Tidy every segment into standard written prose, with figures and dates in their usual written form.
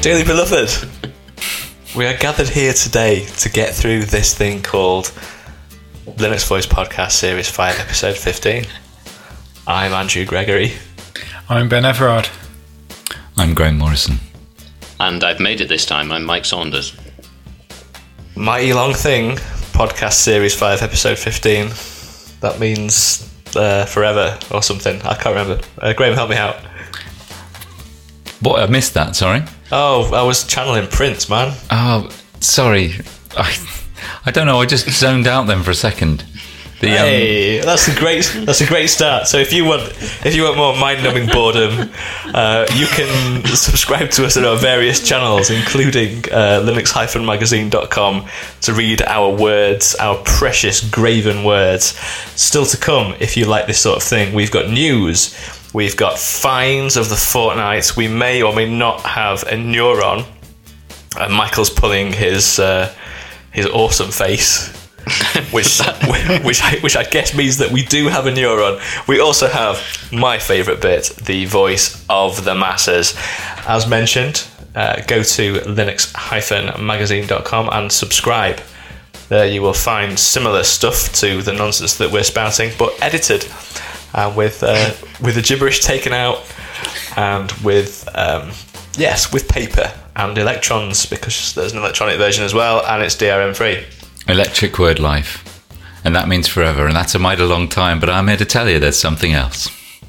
Dearly beloved, we are gathered here today to get through this thing called Linux Voice Podcast Series 5, Episode 15. I'm Andrew Gregory. I'm Ben Everard. I'm Graham Morrison. And I've made it this time. I'm Mike Saunders. Mighty long thing, Podcast Series 5, Episode 15. That means forever or something. I can't remember. Graham, help me out. What? I missed that, sorry. Oh, I was channeling Prince, man. Oh, sorry. I don't know, I just zoned out then for a second. Hey, that's a great start. So if you want more mind-numbing boredom, you can subscribe to us on our various channels, including linux-magazine.com, to read our words, our precious graven words. Still to come, if you like this sort of thing, we've got news, we've got finds of the fortnight, we may or may not have a neuron. Michael's pulling his awesome face. which I guess means that we do have a neuron. We also have my favourite bit, the voice of the masses. As mentioned, go to linux-magazine.com and subscribe. There you will find similar stuff to the nonsense that we're spouting, but edited, with the gibberish taken out, and with paper and electrons, because there's an electronic version as well, and it's DRM free. Electric word life. And that means forever, and that's a mighty long time, but I'm here to tell you there's something else.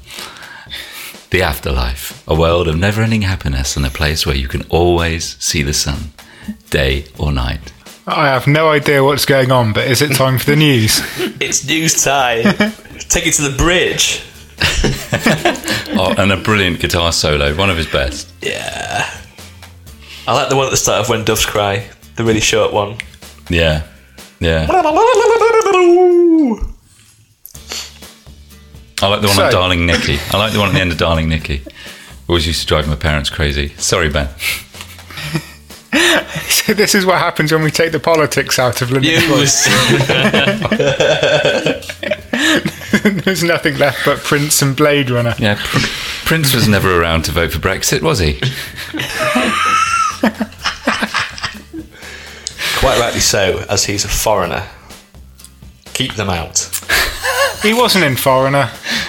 The afterlife. A world of never-ending happiness and a place where you can always see the sun, day or night. I have no idea what's going on, but is it time for the news? It's news time. Take it to the bridge. Oh, and a brilliant guitar solo, one of his best. Yeah. I like the one at the start of When Doves Cry, the really short one. Yeah. I like the one on Darling Nikki. I like the one at the end of Darling Nikki. Always used to drive my parents crazy. Sorry, Ben. So this is what happens when we take the politics out of Linux Voice. There's nothing left but Prince and Blade Runner. Yeah, Prince was never around to vote for Brexit, was he? Quite rightly so, as he's a foreigner. Keep them out. He wasn't in Foreigner.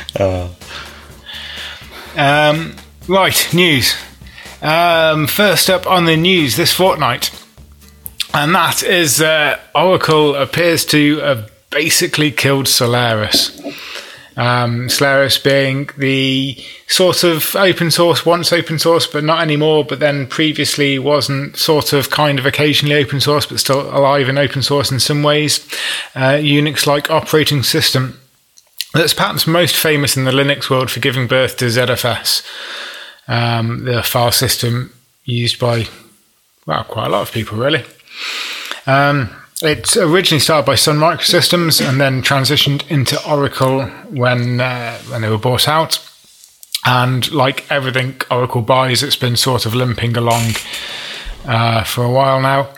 Right, news. First up on the news this fortnight, and that is Oracle appears to have basically killed Solaris. Solaris being the sort of open source, once open source but not anymore, but then previously wasn't, sort of kind of occasionally open source but still alive in open source in some ways, Unix-like operating system that's perhaps most famous in the Linux world for giving birth to ZFS, the file system used by, well, quite a lot of people really. It originally started by Sun Microsystems and then transitioned into Oracle when they were bought out. And like everything Oracle buys, it's been sort of limping along for a while now.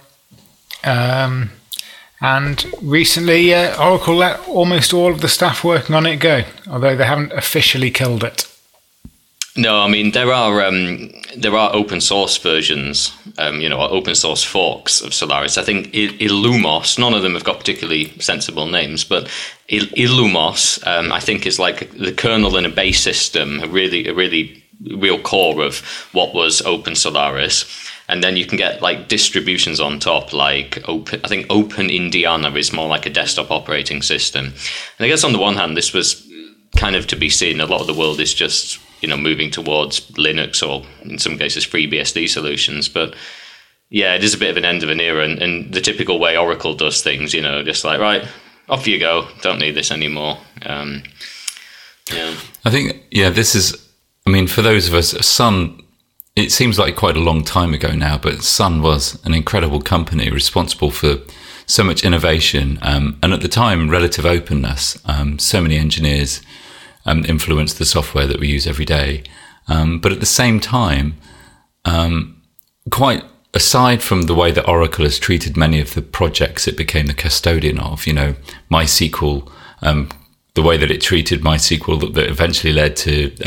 And recently, Oracle let almost all of the staff working on it go, although they haven't officially killed it. No, I mean, there are open source versions, open source forks of Solaris. I think Illumos, none of them have got particularly sensible names, but Illumos, I think, is like the kernel in a base system, a real core of what was Open Solaris. And then you can get like distributions on top, like Open Indiana is more like a desktop operating system. And I guess on the one hand, this was kind of to be seen. A lot of the world is just moving towards Linux or in some cases FreeBSD solutions. But yeah, it is a bit of an end of an era, and the typical way Oracle does things, just like, right, off you go, don't need this anymore. I think, this is, for those of us, Sun, it seems like quite a long time ago now, but Sun was an incredible company responsible for so much innovation, and at the time, relative openness. So many engineers influenced the software that we use every day. But at the same time, quite aside from the way that Oracle has treated many of the projects it became the custodian of, MySQL, the way that it treated MySQL that eventually led to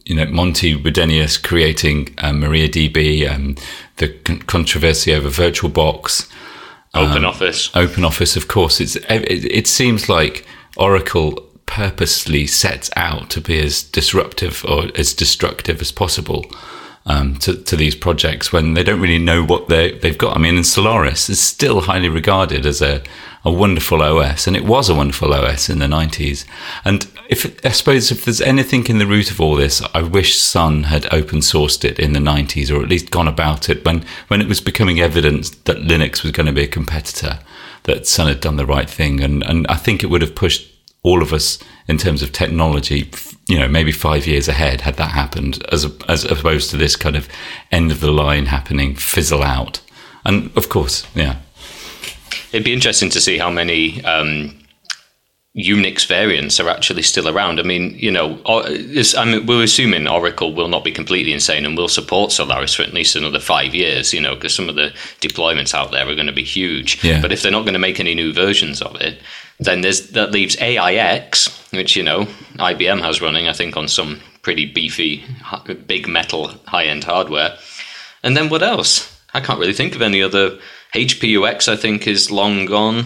Monty Redenius creating MariaDB, the controversy over VirtualBox, OpenOffice, of course. It seems like Oracle purposely sets out to be as disruptive or as destructive as possible to these projects when they don't really know what they've got. I mean, and Solaris is still highly regarded as a wonderful OS, and it was a wonderful OS in the 90s. And I suppose if there's anything in the root of all this, I wish Sun had open sourced it in the 90s, or at least gone about it when it was becoming evident that Linux was going to be a competitor, that Sun had done the right thing. And I think it would have pushed all of us in terms of technology, maybe 5 years ahead had that happened, as opposed to this kind of end of the line happening, fizzle out. And of course, yeah. It'd be interesting to see how many Unix variants are actually still around. I mean, we're assuming Oracle will not be completely insane and will support Solaris for at least another 5 years, because some of the deployments out there are going to be huge. Yeah. But if they're not going to make any new versions of it, then that leaves AIX, which, IBM has running, I think, on some pretty beefy, big metal, high-end hardware. And then what else? I can't really think of any other. HPUX, I think, is long gone.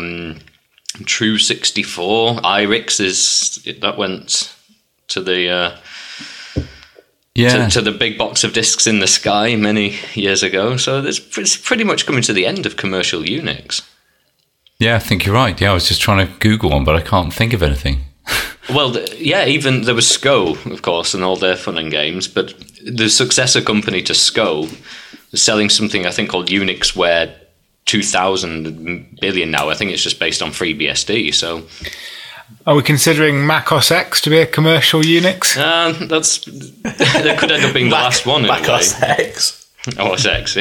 True64, IRIX that went to the to the big box of disks in the sky many years ago. So it's pretty much coming to the end of commercial Unix. Yeah, I think you're right. Yeah, I was just trying to Google one, but I can't think of anything. Well, even there was SCO, of course, and all their fun and games, but the successor company to SCO was selling something, I think, called UnixWare 2000 billion now. I think it's just based on FreeBSD, so... Are we considering Mac OS X to be a commercial Unix? That could end up being the last one, in Mac OS X. OS X,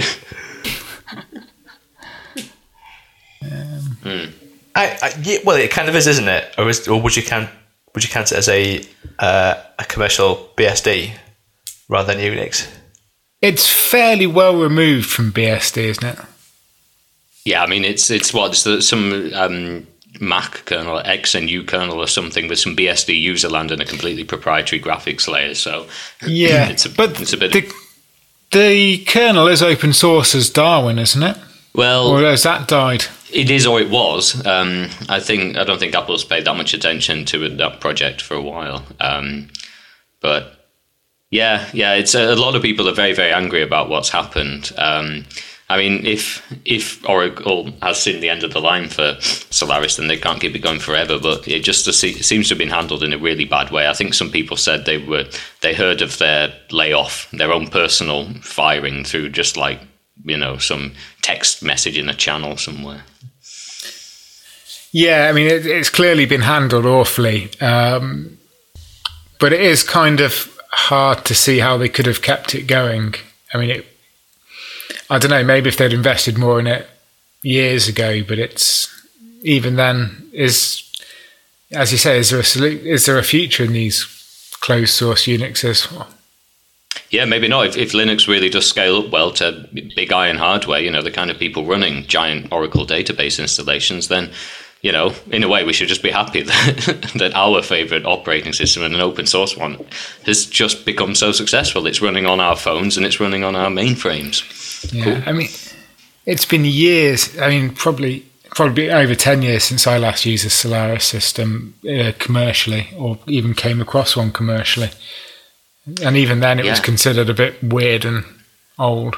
Well, it kind of is, isn't it? Or would you count it as a commercial BSD rather than Unix? It's fairly well removed from BSD, isn't it? Yeah, I mean, it's some Mac kernel, XNU kernel or something with some BSD user land and a completely proprietary graphics layer. So yeah, it's a bit. The kernel is open source as Darwin, isn't it? Well, or has that died? It is, or it was. I don't think Apple's paid that much attention to that project for a while. But yeah, it's a lot of people are very, very angry about what's happened. I mean, if Oracle has seen the end of the line for Solaris, then they can't keep it going forever. But it just seems to have been handled in a really bad way. I think some people said they heard of their layoff, their own personal firing through just like, some text message in a channel somewhere. Yeah, I mean, it's clearly been handled awfully. But it is kind of hard to see how they could have kept it going. I mean, I don't know, maybe if they'd invested more in it years ago, but it's even then as you say, is there a future in these closed source Unixes? Yeah, maybe not. If Linux really does scale up well to big iron hardware, the kind of people running giant Oracle database installations, then, in a way we should just be happy that our favorite operating system and an open source one has just become so successful. It's running on our phones and it's running on our mainframes. Yeah, cool. I mean, it's been years. I mean, probably over 10 years since I last used a Solaris system commercially, or even came across one commercially. And even then, it was considered a bit weird and old.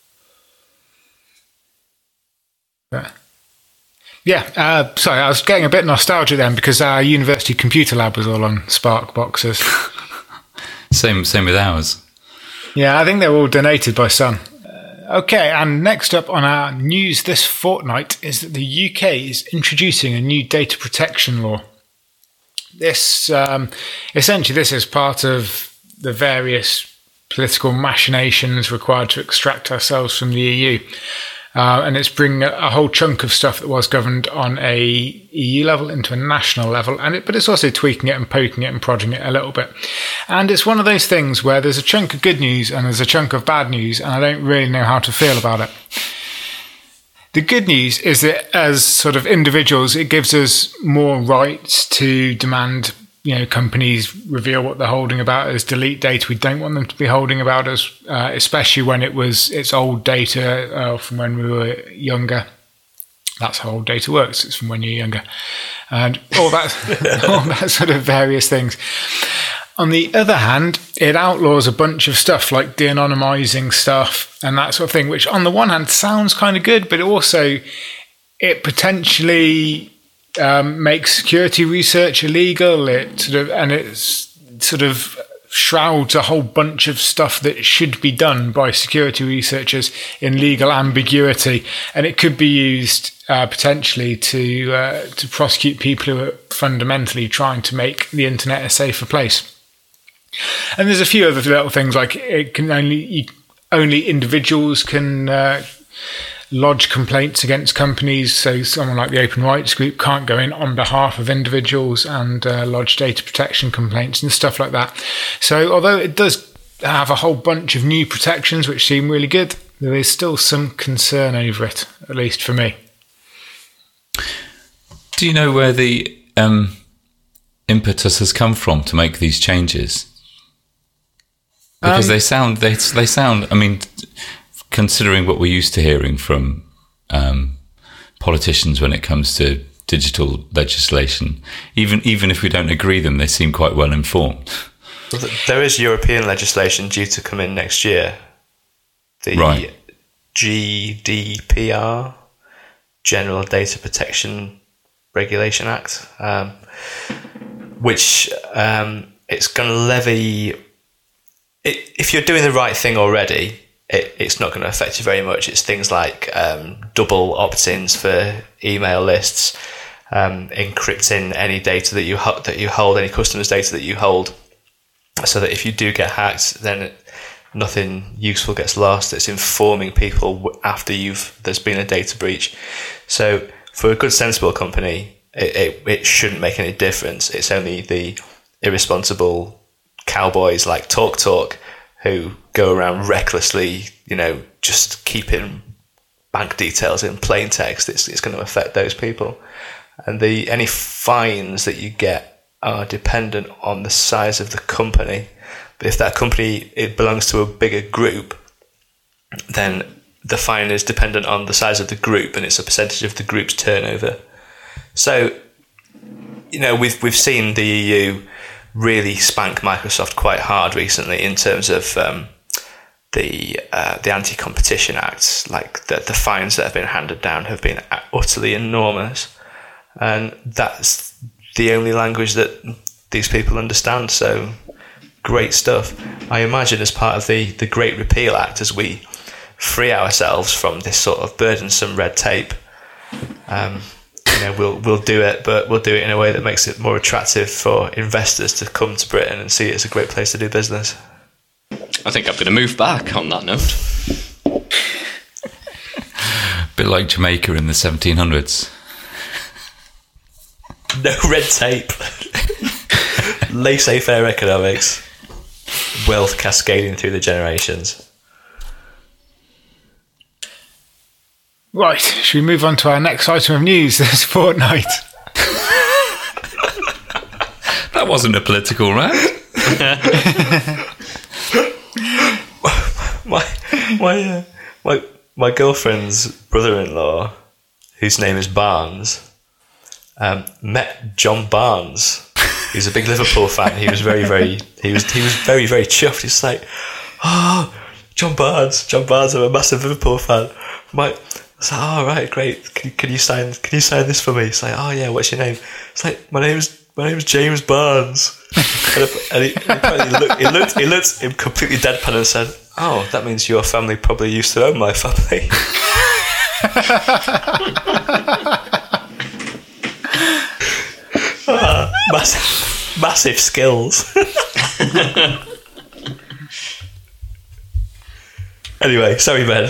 But sorry, I was getting a bit nostalgic then because our university computer lab was all on Spark boxes. Same with ours. Yeah, I think they were all donated by Sun. Okay, and next up on our news this fortnight is that the UK is introducing a new data protection law. This essentially this is part of the various political machinations required to extract ourselves from the EU. And it's bringing a whole chunk of stuff that was governed on a EU level into a national level, but it's also tweaking it and poking it and prodding it a little bit. And it's one of those things where there's a chunk of good news and there's a chunk of bad news, and I don't really know how to feel about it. The good news is that as sort of individuals, it gives us more rights to demand, companies reveal what they're holding about us, delete data we don't want them to be holding about us, especially when it's old data from when we were younger. That's how old data works. It's from when you're younger, and all that sort of various things. On the other hand, it outlaws a bunch of stuff like de-anonymizing stuff and that sort of thing, which on the one hand sounds kind of good, but also it potentially makes security research illegal. It sort of shrouds a whole bunch of stuff that should be done by security researchers in legal ambiguity, and it could be used potentially to prosecute people who are fundamentally trying to make the internet a safer place. And there's a few other little things, like it can only individuals can lodge complaints against companies. So someone like the Open Rights Group can't go in on behalf of individuals and lodge data protection complaints and stuff like that. So although it does have a whole bunch of new protections which seem really good, there is still some concern over it, at least for me. Do you know where the impetus has come from to make these changes? Because they sound. I mean, considering what we're used to hearing from politicians when it comes to digital legislation, even if we don't agree them, they seem quite well informed. Well, there is European legislation due to come in next year. The Right. GDPR, General Data Protection Regulation Act, which it's going to levy. If you're doing the right thing already, it's not going to affect you very much. It's things like double opt-ins for email lists, encrypting any data that you hold, any customers' data that you hold, so that if you do get hacked, then nothing useful gets lost. It's informing people after there's been a data breach. So for a good, sensible company, it shouldn't make any difference. It's only the irresponsible cowboys like TalkTalk who go around recklessly, just keeping bank details in plain text. It's going to affect those people, and any fines that you get are dependent on the size of the company. But if that company belongs to a bigger group, then the fine is dependent on the size of the group, and it's a percentage of the group's turnover. So, we've seen the EU really spank Microsoft quite hard recently in terms of the Anti-Competition Act. Like the fines that have been handed down have been utterly enormous, and that's the only language that these people understand. So great stuff. I imagine as part of the Great Repeal Act, as we free ourselves from this sort of burdensome red tape, we'll do it, but we'll do it in a way that makes it more attractive for investors to come to Britain and see it as a great place to do business. I think I'm going to move back on that note. A bit like Jamaica in the 1700s. No red tape. Laissez-faire economics. Wealth cascading through the generations. Right, should we move on to our next item of news this fortnight? That wasn't a political rant. My girlfriend's brother-in-law, whose name is Barnes, met John Barnes. He's a big Liverpool fan. He was very, very chuffed. He's like, "Oh, John Barnes, I'm a massive Liverpool fan." I was like, "Oh, right, great. Can you sign this for me?" It's like, "Oh yeah, what's your name?" It's like, my name's James Barnes." and he looked completely deadpan and said, "Oh, that means your family probably used to own my family." Massive skills. Anyway, sorry, Ben.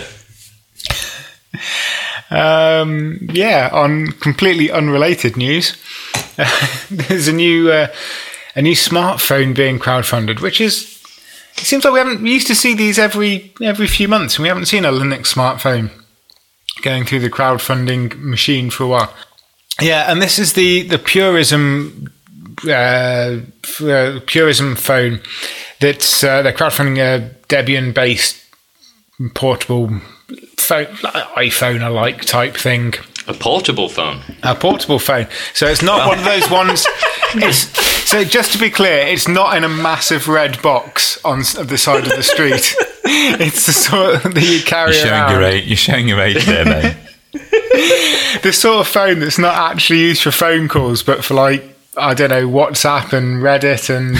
On completely unrelated news, there's a new smartphone being crowdfunded, which is, it seems like we used to see these every few months, and we haven't seen a Linux smartphone going through the crowdfunding machine for a while. Yeah, and this is the Purism Purism phone. That's they're crowdfunding a Debian-based portable phone, iPhone-alike type thing. A portable phone. A portable phone. So it's not one of those ones. So just to be clear, it's not in a massive red box on the side of the street. It's the sort that you carry around. You're showing your age there, mate. The sort of phone that's not actually used for phone calls, but for I don't know, WhatsApp and Reddit and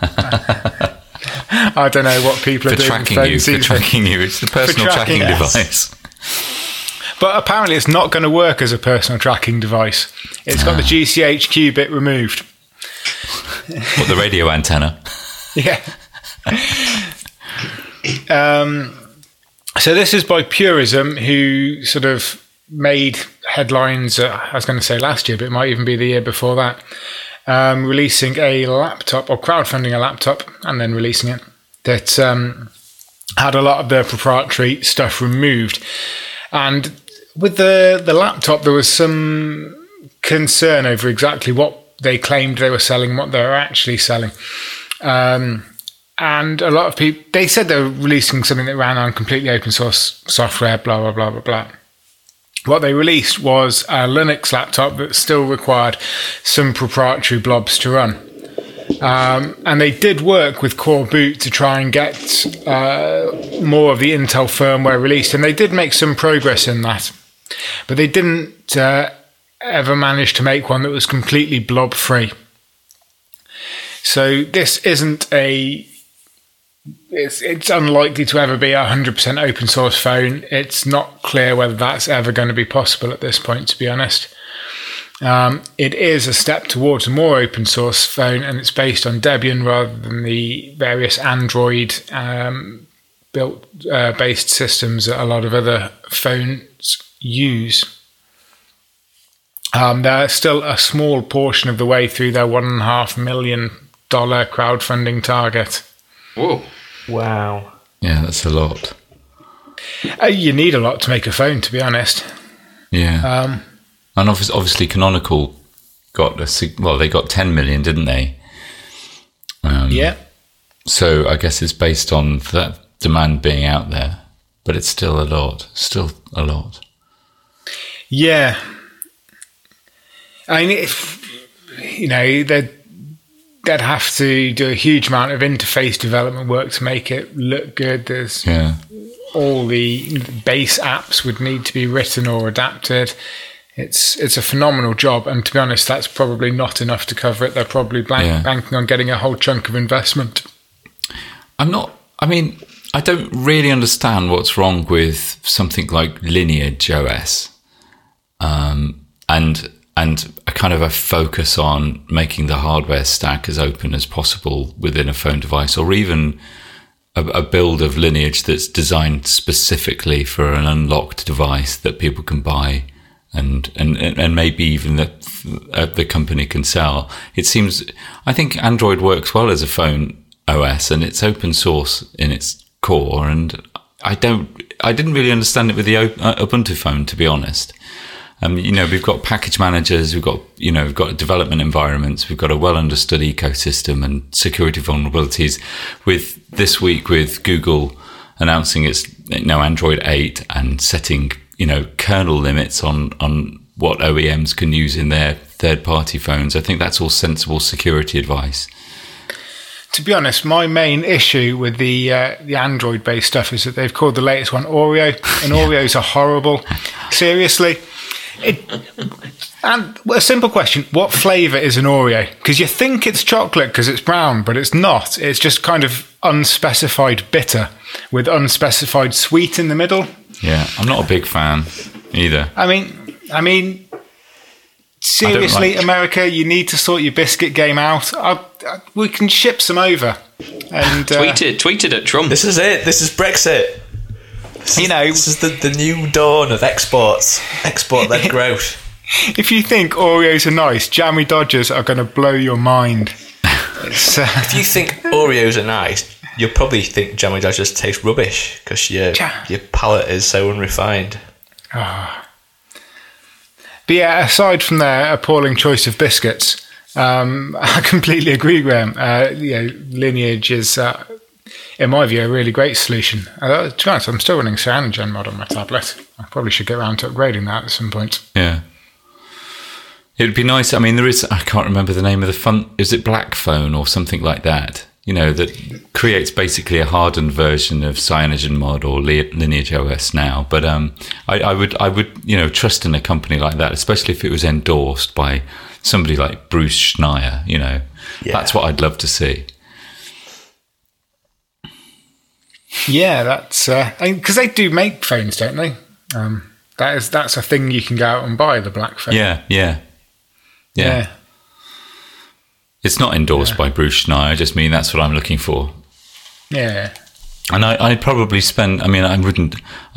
I don't know what people are doing. For tracking you. It's the personal tracking device. But apparently it's not going to work as a personal tracking device. It's got the GCHQ bit removed. What, the radio antenna? Yeah. So this is by Purism, who sort of made headlines, I was going to say last year, but it might even be the year before that, releasing a laptop, or crowdfunding a laptop, and then releasing it, that had a lot of the proprietary stuff removed. And with the laptop, there was some concern over exactly what they claimed they were selling, what they were actually selling. And a lot of people, they said they were releasing something that ran on completely open source software, blah, blah, blah, blah, blah. What they released was a Linux laptop that still required some proprietary blobs to run. And they did work with Core Boot to try and get more of the Intel firmware released. And they did make some progress in that. But they didn't ever manage to make one that was completely blob-free. So this isn't it's unlikely to ever be a 100% open source phone. It's not clear whether that's ever going to be possible at this point, to be honest. It is a step towards a more open source phone, and it's based on Debian rather than the various Android based systems that a lot of other phones use. They're still a small portion of the way through their $1.5 million crowdfunding target. Whoa. Wow. Yeah, that's a lot. You need a lot to make a phone, to be honest. Yeah. And obviously Canonical they got 10 million, didn't they? Yeah. So I guess it's based on that demand being out there, but it's still a lot. Yeah. I mean, they'd have to do a huge amount of interface development work to make it look good. There's all the base apps would need to be written or adapted. It's a phenomenal job, and to be honest, that's probably not enough to cover it. They're probably banking on getting a whole chunk of investment. I don't really understand what's wrong with something like Lineage OS, and a kind of a focus on making the hardware stack as open as possible within a phone device, or even a build of Lineage that's designed specifically for an unlocked device that people can buy. And maybe even that the company can sell. I think Android works well as a phone OS, and it's open source in its core. And I didn't really understand it with the Ubuntu phone, to be honest. We've got package managers, we've got development environments, we've got a well understood ecosystem and security vulnerabilities. With this week, with Google announcing its Android 8 and setting kernel limits on what OEMs can use in their third-party phones. I think that's all sensible security advice. To be honest, my main issue with the Android-based stuff is that they've called the latest one Oreo, and Oreos are horrible. Seriously. And a simple question, what flavour is an Oreo? Because you think it's chocolate because it's brown, but it's not. It's just kind of unspecified bitter with unspecified sweet in the middle. Yeah, I'm not a big fan either. I mean, seriously, America, you need to sort your biscuit game out. We can ship some over. And tweeted at Trump. This is it. This is Brexit. This is the new dawn of export-led growth. If you think Oreos are nice, Jammy Dodgers are going to blow your mind. If you think Oreos are nice, you'll probably think Jammy Dodgers taste rubbish because your palate is so unrefined. Oh. But yeah, aside from their appalling choice of biscuits, I completely agree, Graham. Lineage is, in my view, a really great solution. To be honest, I'm still running Cyanogen mod on my tablet. I probably should get around to upgrading that at some point. Yeah. It would be nice. I mean, I can't remember the name of the font. Is it Black Phone or something like that? That creates basically a hardened version of CyanogenMod or Lineage OS now. But I would trust in a company like that, especially if it was endorsed by somebody like Bruce Schneier. That's what I'd love to see. Yeah, that's because they do make phones, don't they? That's a thing you can go out and buy, the Black Phone. Yeah. It's not endorsed by Bruce Schneier. I just mean that's what I'm looking for. Yeah. And I'd probably spend. I mean, I wouldn't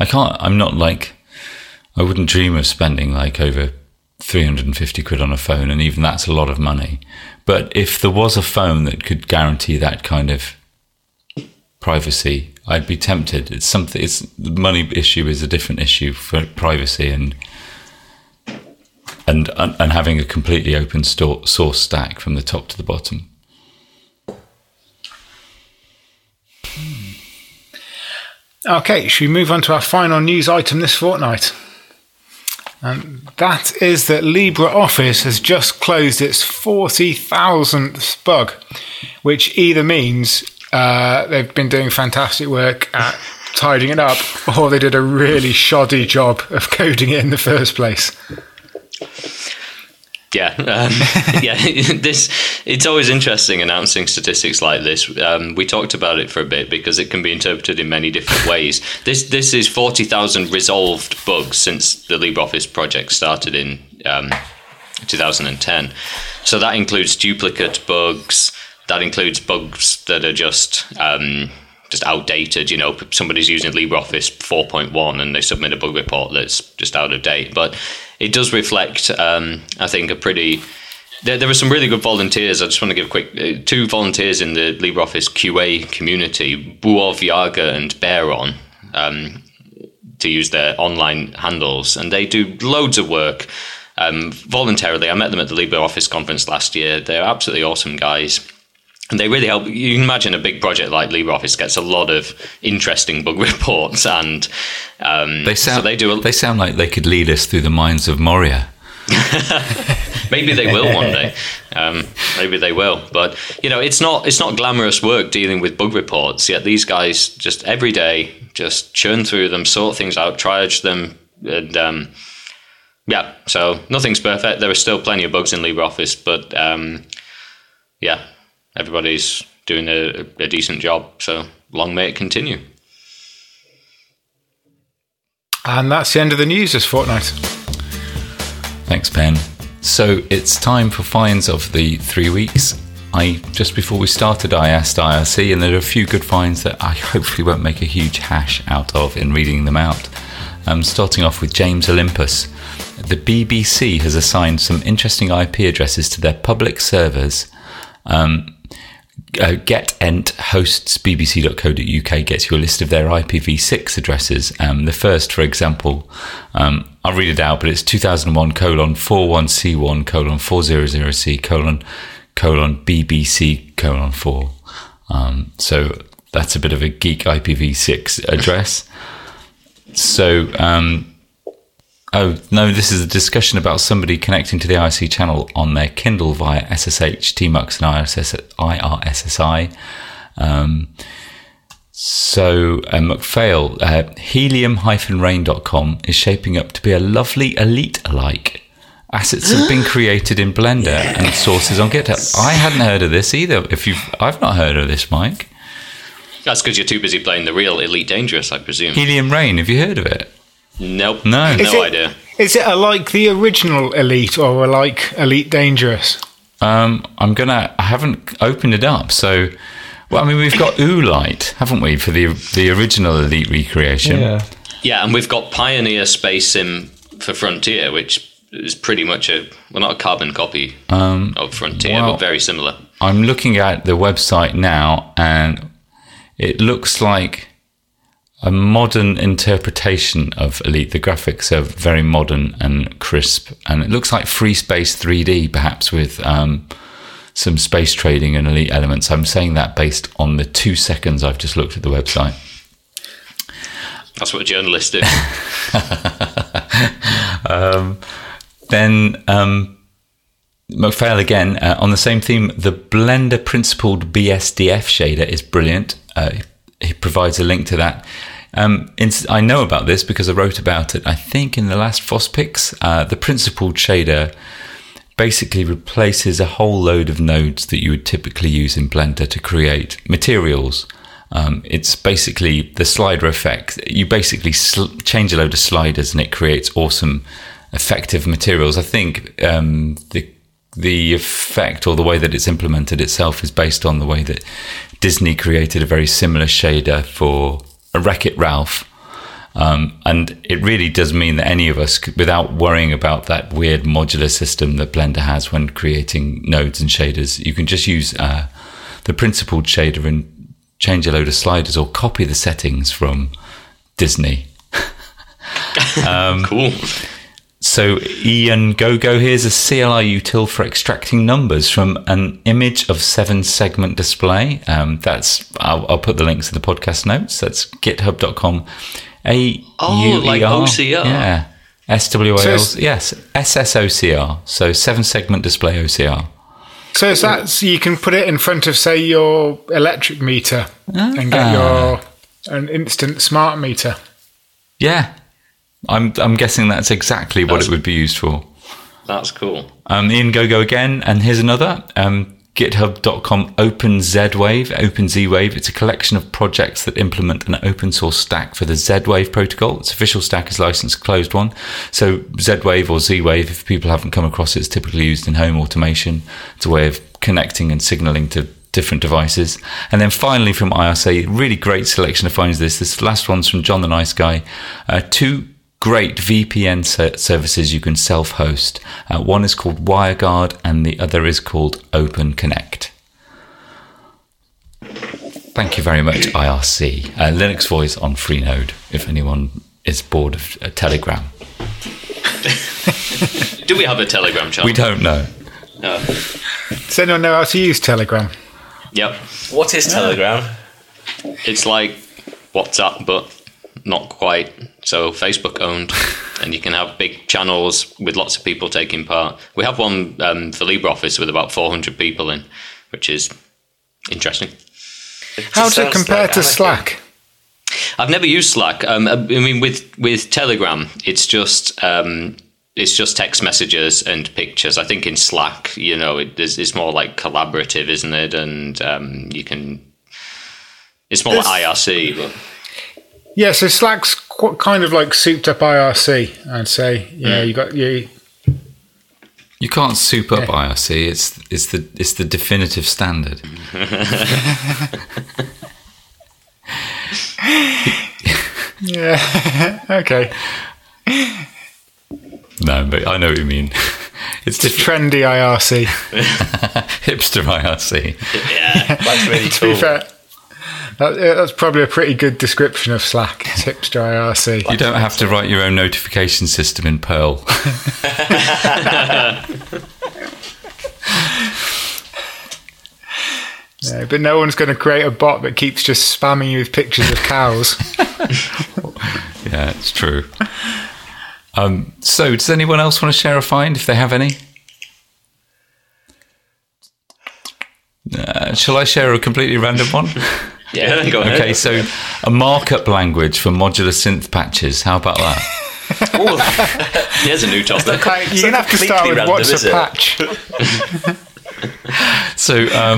dream of spending like over 350 quid on a phone, and even that's a lot of money. But if there was a phone that could guarantee that kind of privacy, I'd be tempted. It's something. The money issue is a different issue for privacy and having a completely open source stack from the top to the bottom. Okay, should we move on to our final news item this fortnight? And that is that LibreOffice has just closed its 40,000th bug, which either means they've been doing fantastic work at tidying it up, or they did a really shoddy job of coding it in the first place. Yeah, it's always interesting announcing statistics like this. We talked about it for a bit because it can be interpreted in many different ways. This is 40,000 resolved bugs since the LibreOffice project started in 2010. So that includes duplicate bugs. That includes bugs that are just outdated. Somebody's using LibreOffice 4.1 and they submit a bug report that's just out of date. But it does reflect, I think, there were some really good volunteers. I just want to give two volunteers in the LibreOffice QA community, Buov Yaga and Baron, to use their online handles. And they do loads of work voluntarily. I met them at the LibreOffice conference last year. They're absolutely awesome guys. And they really help. You can imagine a big project like LibreOffice gets a lot of interesting bug reports, and they sound like they could lead us through the mines of Moria. Maybe they will one day. Maybe they will. But it's not glamorous work dealing with bug reports. Yet these guys just every day just churn through them, sort things out, triage them, and So nothing's perfect. There are still plenty of bugs in LibreOffice, but everybody's doing a decent job, so long may it continue. And that's the end of the news this fortnight. Thanks, Ben. So it's time for finds of the 3 weeks. Just before we started, I asked IRC, and there are a few good finds that I hopefully won't make a huge hash out of in reading them out. Starting off with James Olympus. The BBC has assigned some interesting IP addresses to their public servers. GetEnt hosts bbc.co.uk gets you a list of their IPv6 addresses. The first, for example, I'll read it out, but it's 2001:41C1:400C:BBC:4. So that's a bit of a geek IPv6 address. So, oh, no, this is a discussion about somebody connecting to the IRC channel on their Kindle via SSH, TMUX, and IRSSI. McPhail, helium-rain.com is shaping up to be a lovely Elite-alike. Assets have been created in Blender and sources on GitHub. I hadn't heard of this either. I've not heard of this, Mike. That's because you're too busy playing the real Elite Dangerous, I presume. Helium Rain, have you heard of it? Nope. No idea. Is it like the original Elite or like Elite Dangerous? I haven't opened it up. So, we've got Oolite, haven't we, for the original Elite recreation? Yeah, and we've got Pioneer Space Sim for Frontier, which is pretty much not a carbon copy of Frontier, but very similar. I'm looking at the website now, and it looks like a modern interpretation of Elite. The graphics are very modern and crisp, and it looks like Free Space 3D, perhaps with some space trading and elite elements. I'm saying that based on the 2 seconds I've just looked at the website. That's what journalists do. Then McPhail again, on the same theme, the Blender principled BSDF shader is brilliant. He provides a link to that. I know about this because I wrote about it, I think, in the last FOSPix. The principled shader basically replaces a whole load of nodes that you would typically use in Blender to create materials. It's basically the slider effect. You basically change a load of sliders and it creates awesome, effective materials. I think the effect, or the way that it's implemented itself, is based on the way that Disney created a very similar shader for Wreck-It Ralph. And it really does mean that any of us, without worrying about that weird modular system that Blender has when creating nodes and shaders, you can just use the principled shader and change a load of sliders or copy the settings from Disney. Cool. So Ian Gogo, here's a CLI util for extracting numbers from an image of 7-segment display. I'll put the links in the podcast notes. That's github.com. Like OCR? Yeah. SWAL. Yes. SSOCR. So 7-segment display OCR. So is that so you can put it in front of, say, your electric meter and get an instant smart meter? Yeah. I'm guessing that's exactly what it would be used for. That's cool. Ian Gogo again, and here's another. GitHub.com OpenZ-Wave. It's a collection of projects that implement an open source stack for the Z-Wave protocol. Its official stack is licensed closed one. So Z-Wave or Z-Wave, if people haven't come across it, it's typically used in home automation. It's a way of connecting and signaling to different devices. And then finally from IRC, really great selection of finds this last one's from John the Nice Guy. 2 great VPN services you can self-host. One is called WireGuard and the other is called OpenConnect. Thank you very much, IRC. Linux Voice on Freenode, if anyone is bored of Telegram. Do we have a Telegram channel? We don't know. No. Does anyone know how to use Telegram? Yep. What is Telegram? It's like WhatsApp, but not quite. So Facebook owned, and you can have big channels with lots of people taking part. We have one for LibreOffice with about 400 people in, which is interesting. How does it compare to Slack? I've never used Slack. I mean, with Telegram, it's just text messages and pictures. I think in Slack, it's more like collaborative, isn't it? And you can. It's more like IRC, but. Yeah, so Slack's kind of like souped up IRC, I'd say. Yeah, you got you. You can't soup up IRC. It's the definitive standard. Yeah. Okay. No, but I know what you mean. It's the trendy IRC. Hipster IRC. Yeah, that's really To cool. be fair, that's probably a pretty good description of Slack. It's hipster IRC. You don't have to write your own notification system in Perl. Yeah, but no one's going to create a bot that keeps just spamming you with pictures of cows. Yeah, it's true. So, does anyone else want to share a find if they have any? Shall I share a completely random one? Yeah, go ahead. Okay, so a markup language for modular synth patches. How about that? Here's a new topic. You're going to have to start with random, what's is a it? patch. So,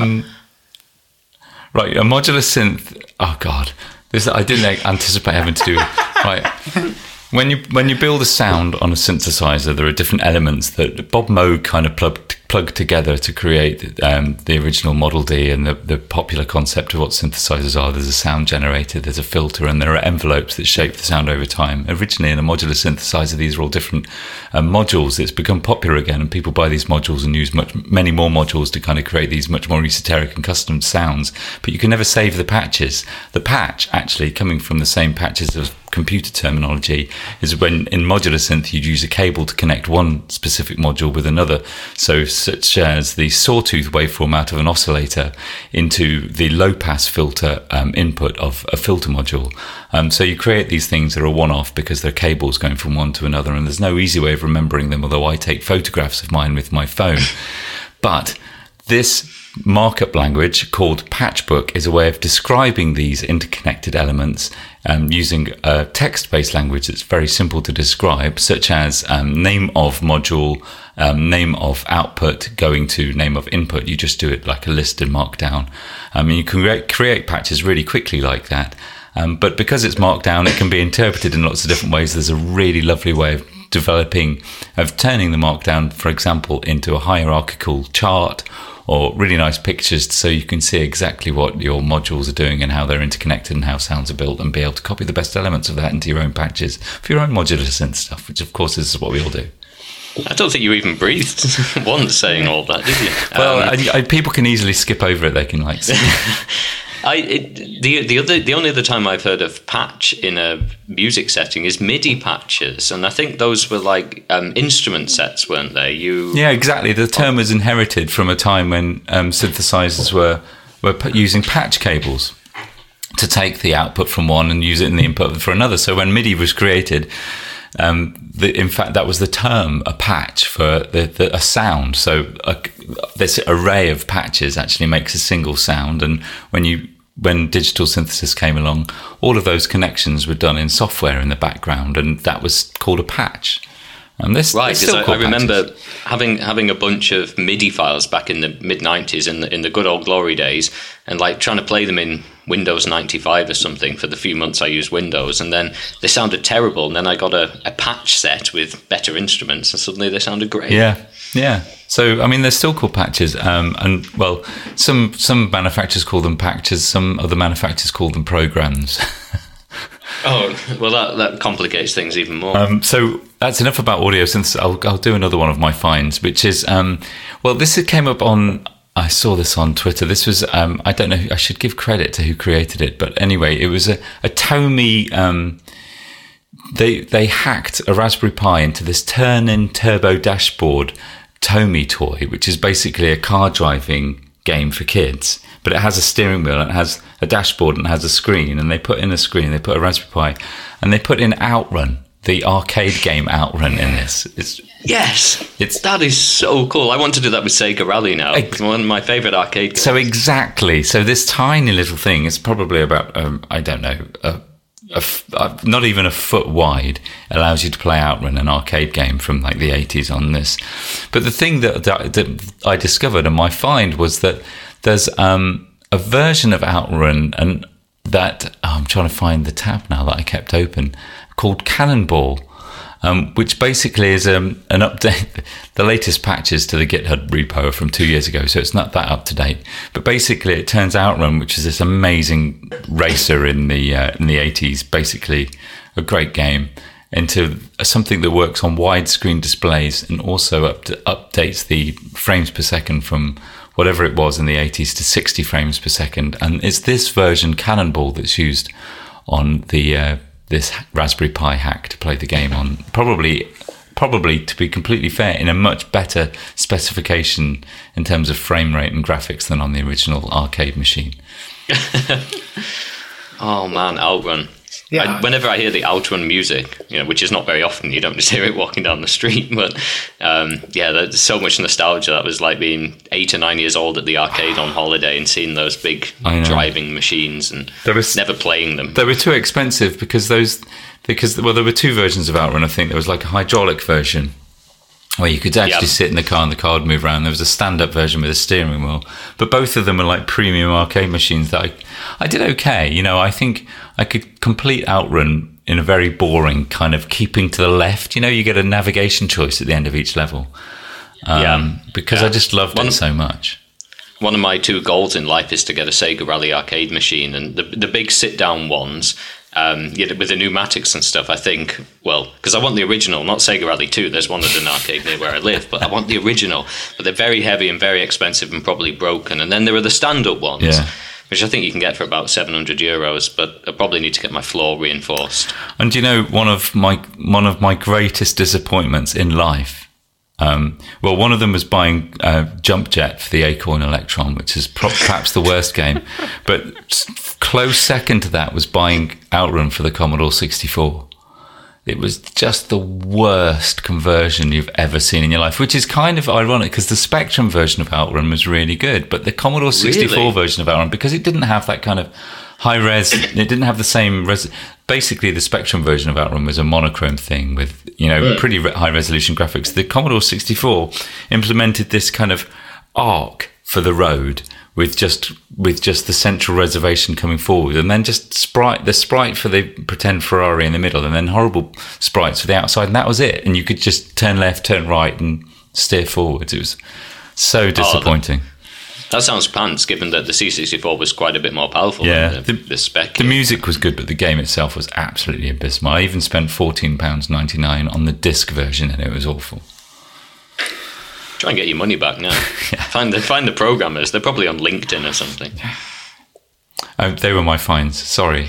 right, a modular synth. Oh God, this I didn't anticipate having to do. Right, when you build a sound on a synthesizer, there are different elements that Bob Moog kind of plugged together to create the original Model D and the popular concept of what synthesizers are. There's a sound generator, there's a filter, and there are envelopes that shape the sound over time. Originally, in a modular synthesizer, these are all different modules. It's become popular again, and people buy these modules and use many more modules to kind of create these much more esoteric and custom sounds. But you can never save the patches. The patch, actually, coming from the same patches as computer terminology, is when in modular synth you'd use a cable to connect one specific module with another. So such as the sawtooth waveform out of an oscillator into the low pass filter input of a filter module. So you create these things that are one-off because they're cables going from one to another, and there's no easy way of remembering them, although I take photographs of mine with my phone. But this markup language called Patchbook is a way of describing these interconnected elements using a text-based language that's very simple to describe, such as name of module, name of output going to name of input. You just do it like a list in Markdown. You can create patches really quickly like that. But because it's Markdown, it can be interpreted in lots of different ways. There's a really lovely way of turning the Markdown, for example, into a hierarchical chart or really nice pictures so you can see exactly what your modules are doing and how they're interconnected and how sounds are built, and be able to copy the best elements of that into your own patches for your own modular synth stuff, which of course is what we all do. I don't think you even breathed once saying all that, did you? Well, people can easily skip over it. They can the only other time I've heard of patch in a music setting is MIDI patches, and I think those were like instrument sets, weren't they? Yeah, exactly. The term was inherited from a time when synthesizers were using patch cables to take the output from one and use it in the input for another. So when MIDI was created, in fact, that was the term, a patch for a sound. So this array of patches actually makes a single sound, and when digital synthesis came along, all of those connections were done in software in the background, and that was called a patch. And this right, because I remember having a bunch of MIDI files back in the mid-90s in the good old glory days, and like trying to play them in Windows 95 or something for the few months I used Windows, and then they sounded terrible, and then I got a patch set with better instruments, and suddenly they sounded great. Yeah. So, I mean, they're still called patches, and well, some manufacturers call them patches, some other manufacturers call them programs. Oh, well, that complicates things even more. So that's enough about audio synthesis. I'll do another one of my finds, which is, this came up on, I saw this on Twitter. This was, I don't know, I should give credit to who created it, but anyway, it was a Tomy, they hacked a Raspberry Pi into this turn-in turbo dashboard Tomy toy, which is basically a car driving game for kids, but it has a steering wheel and it has a dashboard and it has a screen, and they put in a screen, they put a Raspberry Pi, and they put in Outrun, the arcade game Outrun in this. That is so cool. I want to do that with Sega Rally now. It's one of my favourite arcade games. So exactly. So this tiny little thing is probably about, I don't know, not even a foot wide, allows you to play Outrun, an arcade game from like the 80s on this. But the thing that I discovered, and my find, was that there's a version of Outrun, and that I'm trying to find the tab now that I kept open, called Cannonball, which basically is an update. The latest patches to the GitHub repo are from 2 years ago, so it's not that up to date. But basically, it turns Outrun, which is this amazing racer in the 80s, basically a great game, into something that works on widescreen displays, and also updates the frames per second from whatever it was in the 80s to 60 frames per second. And it's this version, Cannonball, that's used on the this Raspberry Pi hack to play the game on. Probably, to be completely fair, in a much better specification in terms of frame rate and graphics than on the original arcade machine. Oh man, Outrun. Yeah. Whenever I hear the Outrun music, which is not very often, you don't just hear it walking down the street, but there's so much nostalgia. That was like being 8 or 9 years old at the arcade on holiday and seeing those big driving machines and never playing them. They were too expensive because there were two versions of Outrun. I think there was like a hydraulic version where you could actually sit in the car and the car would move around. There was a stand-up version with a steering wheel, but both of them were like premium arcade machines that I did okay. I think I could complete Outrun in a very boring kind of keeping to the left. You get a navigation choice at the end of each level. Because I just loved it so much. One of my two goals in life is to get a Sega Rally arcade machine, and the big sit-down ones, with the pneumatics and stuff, I think, because I want the original, not Sega Rally 2. There's one at an arcade near where I live, but I want the original. But they're very heavy and very expensive and probably broken. And then there are the stand-up ones, which I think you can get for about €700. But I probably need to get my floor reinforced. And do you know one of my greatest disappointments in life? Well, one of them was buying Jump Jet for the Acorn Electron, which is perhaps the worst game. But close second to that was buying Outrun for the Commodore 64. It was just the worst conversion you've ever seen in your life, which is kind of ironic because the Spectrum version of Outrun was really good, but the Commodore 64 version of Outrun, because it didn't have that kind of high res, it didn't have the same basically the Spectrum version of Outrun was a monochrome thing with, pretty high resolution graphics. The Commodore 64 implemented this kind of arc for the road with just the central reservation coming forward, and then just the sprite for the pretend Ferrari in the middle, and then horrible sprites for the outside, and that was it. And you could just turn left, turn right, and steer forwards. It was so disappointing. That sounds pants, given that the C64 was quite a bit more powerful than the spec. The music was good, but the game itself was absolutely abysmal. I even spent £14.99 on the disc version, and it was awful. Try and get your money back now. Find the programmers. They're probably on LinkedIn or something. Oh, they were my fines. Sorry.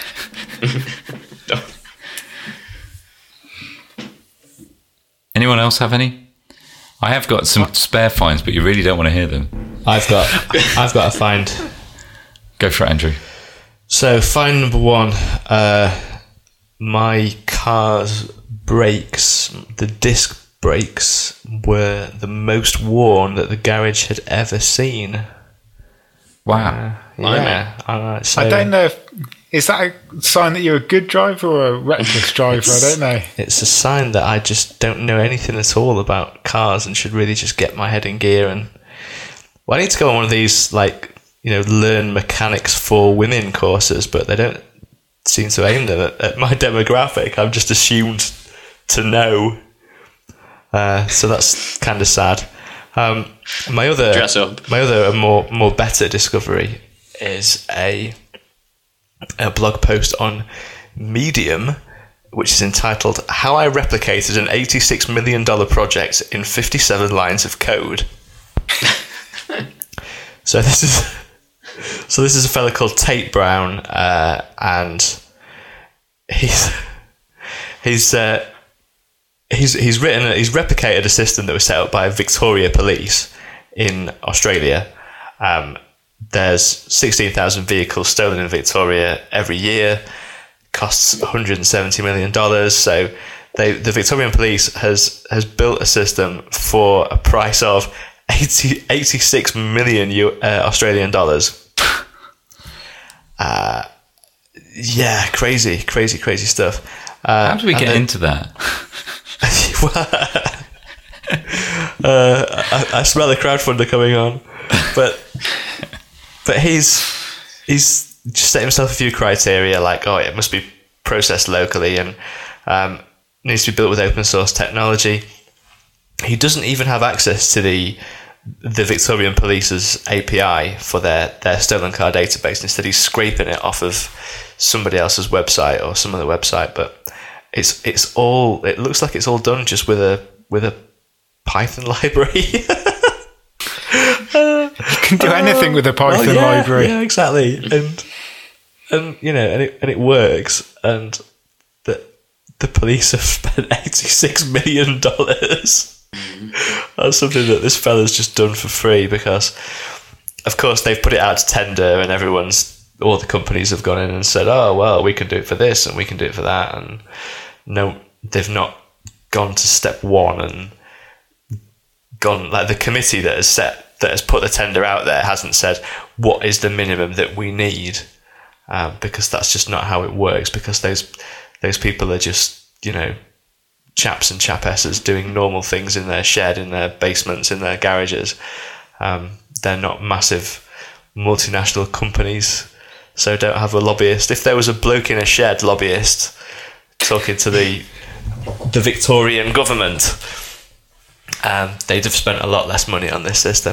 Anyone else have any? I have got some spare fines, but you really don't want to hear them. I've got a find. Go for it, Andrew. So, fine number one. My car's brakes, the disc brakes, were the most worn that the garage had ever seen. Wow. So I don't know is that a sign that you're a good driver or a reckless driver? I don't know. It's a sign that I just don't know anything at all about cars and should really just get my head in gear. And I need to go on one of these, learn mechanics for women courses, but they don't seem to aim them at my demographic. I'm just assumed to know. So that's kind of sad. My other more better discovery is a blog post on Medium, which is entitled "How I Replicated an $86 million Project in 57 Lines of Code." So this is a fellow called Tate Brown, and he's replicated a system that was set up by Victoria Police in Australia. There's 16,000 vehicles stolen in Victoria every year, costs $170 million. So the Victorian Police has built a system for a price of 86 million Australian dollars. Crazy stuff. How do we get into that? I smell the crowdfunder coming on, but he's just set himself a few criteria, like it must be processed locally and needs to be built with open source technology. He doesn't even have access to the Victorian Police's API for their stolen car database. Instead, he's scraping it off of somebody else's website or some other website, but it's all. It looks like it's all done just with a Python library. You can do anything with a Python library. Yeah, exactly, and it works. And the police have spent $86 million on something that this fella's just done for free because, of course, they've put it out to tender, and all the companies have gone in and said, "Oh, well, we can do it for this and we can do it for that." And no, they've not gone to step one and gone like the committee that has put the tender out there hasn't said what is the minimum that we need, because that's just not how it works. Because those people are just chaps and chapesses doing normal things in their shed, in their basements, in their garages. They're not massive multinational companies, so don't have a lobbyist. If there was a bloke in a shed lobbyist talking to the Victorian government, they'd have spent a lot less money on this system.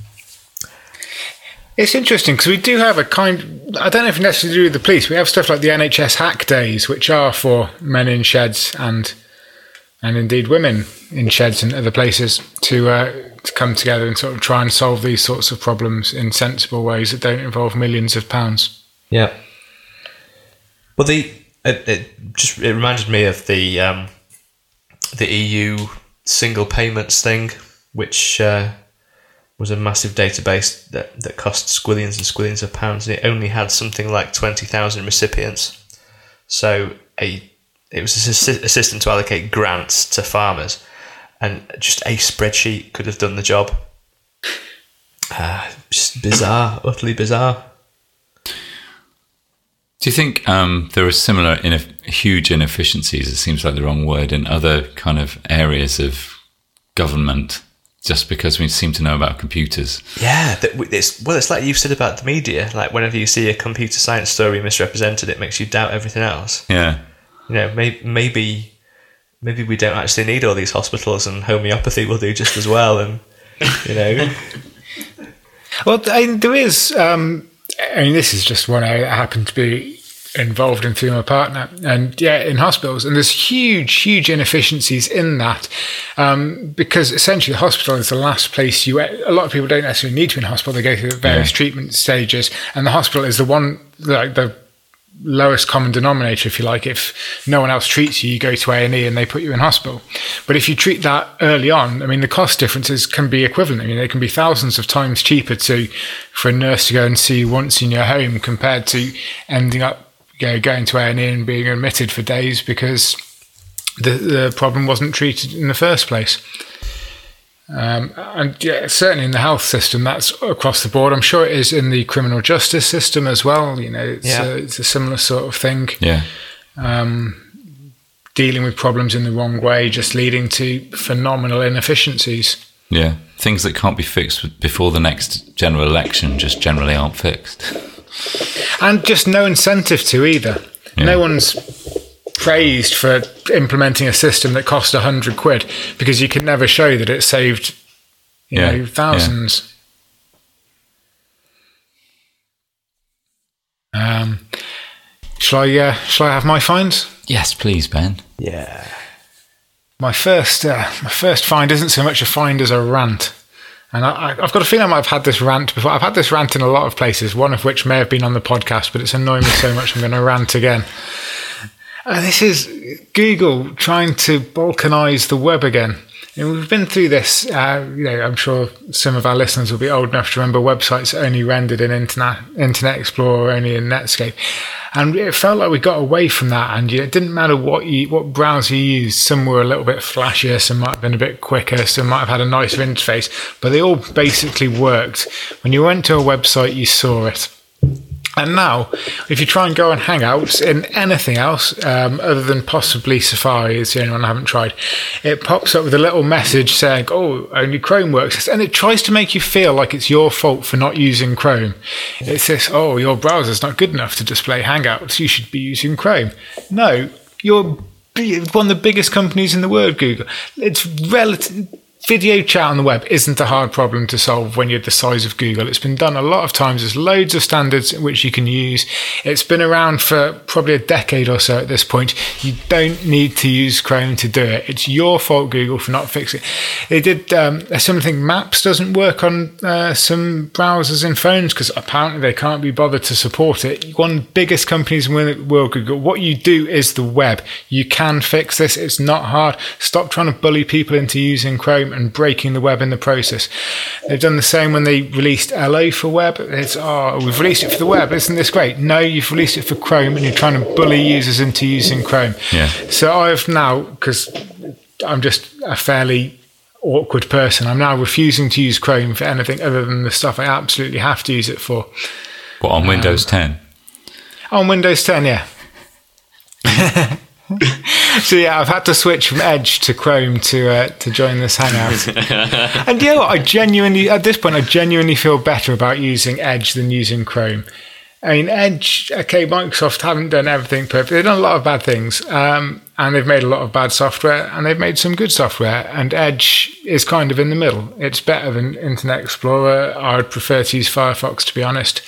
It's interesting because we do have I don't know if it's necessarily to do with the police. We have stuff like the NHS Hack Days, which are for men in sheds and indeed women in sheds and other places to to come together and sort of try and solve these sorts of problems in sensible ways that don't involve millions of pounds. Yeah. Well, it reminded me of the EU single payments thing, which was a massive database that cost squillions and squillions of pounds, and it only had something like 20,000 recipients. So it was a system to allocate grants to farmers, and just a spreadsheet could have done the job. Just bizarre, utterly bizarre. Do you think there are similar huge inefficiencies, it seems like the wrong word, in other kind of areas of government, just because we seem to know about computers? Yeah, it's like you've said about the media. Like whenever you see a computer science story misrepresented, it makes you doubt everything else. Yeah. You know, maybe we don't actually need all these hospitals, and homeopathy will do just as well. And you know, well, there is. This is just one I happen to be involved in through my partner, and in hospitals, and there's huge inefficiencies in that, because essentially the hospital is the last place a lot of people don't necessarily need to be in hospital. They go through the various treatment stages, and the hospital is the one, like the lowest common denominator, if you like. If no one else treats you, you go to A&E and they put you in hospital. But if you treat that early on, I mean, the cost differences can be equivalent. I mean, they can be thousands of times cheaper for a nurse to go and see you once in your home compared to ending up going to A&E and being admitted for days because the problem wasn't treated in the first place. Certainly in the health system, that's across the board. I'm sure it is in the criminal justice system as well. You know, it's a similar sort of thing. Yeah. Dealing with problems in the wrong way, just leading to phenomenal inefficiencies. Yeah. Things that can't be fixed before the next general election just generally aren't fixed. And just no incentive to either. Yeah. No one's praised for implementing a system that cost £100 because you can never show that it saved thousands. Shall I have my finds? Yes, please, Ben. Yeah. My first find isn't so much a find as a rant. And I've got a feeling I might have had this rant before. I've had this rant in a lot of places, one of which may have been on the podcast, but it's annoying me so much I'm going to rant again. This is Google trying to balkanise the web again. And we've been through this. I'm sure some of our listeners will be old enough to remember websites only rendered in Internet Explorer, only in Netscape. And it felt like we got away from that. And it didn't matter what browser you used. Some were a little bit flashier, some might have been a bit quicker, some might have had a nicer interface. But they all basically worked. When you went to a website, you saw it. And now, if you try and go on Hangouts in anything else, other than possibly Safari, is the only one I haven't tried, it pops up with a little message saying, oh, only Chrome works. And it tries to make you feel like it's your fault for not using Chrome. It says, oh, your browser's not good enough to display Hangouts. You should be using Chrome. No, you're one of the biggest companies in the world, Google. It's relative. Video chat on the web isn't a hard problem to solve when you're the size of Google. It's been done a lot of times. There's loads of standards which you can use. It's been around for probably a decade or so at this point. You don't need to use Chrome to do it. It's your fault, Google, for not fixing it. They did something. Maps doesn't work on some browsers and phones because apparently they can't be bothered to support it. One of the biggest companies in the world, Google. What you do is the web. You can fix this. It's not hard. Stop trying to bully people into using Chrome and breaking the web in the process. They've done the same when they released LO for web. It's, we've released it for the web. Isn't this great? No, you've released it for Chrome and you're trying to bully users into using Chrome. Yeah. So I've now, because I'm just a fairly awkward person, I'm now refusing to use Chrome for anything other than the stuff I absolutely have to use it for. What, on Windows 10? On Windows 10, yeah. So yeah, I've had to switch from Edge to Chrome to join this Hangout. And you know what? At this point, I genuinely feel better about using Edge than using Chrome. I mean, Edge, okay, Microsoft haven't done everything perfect. They've done a lot of bad things, and they've made a lot of bad software, and they've made some good software, and Edge is kind of in the middle. It's better than Internet Explorer. I'd prefer to use Firefox, to be honest.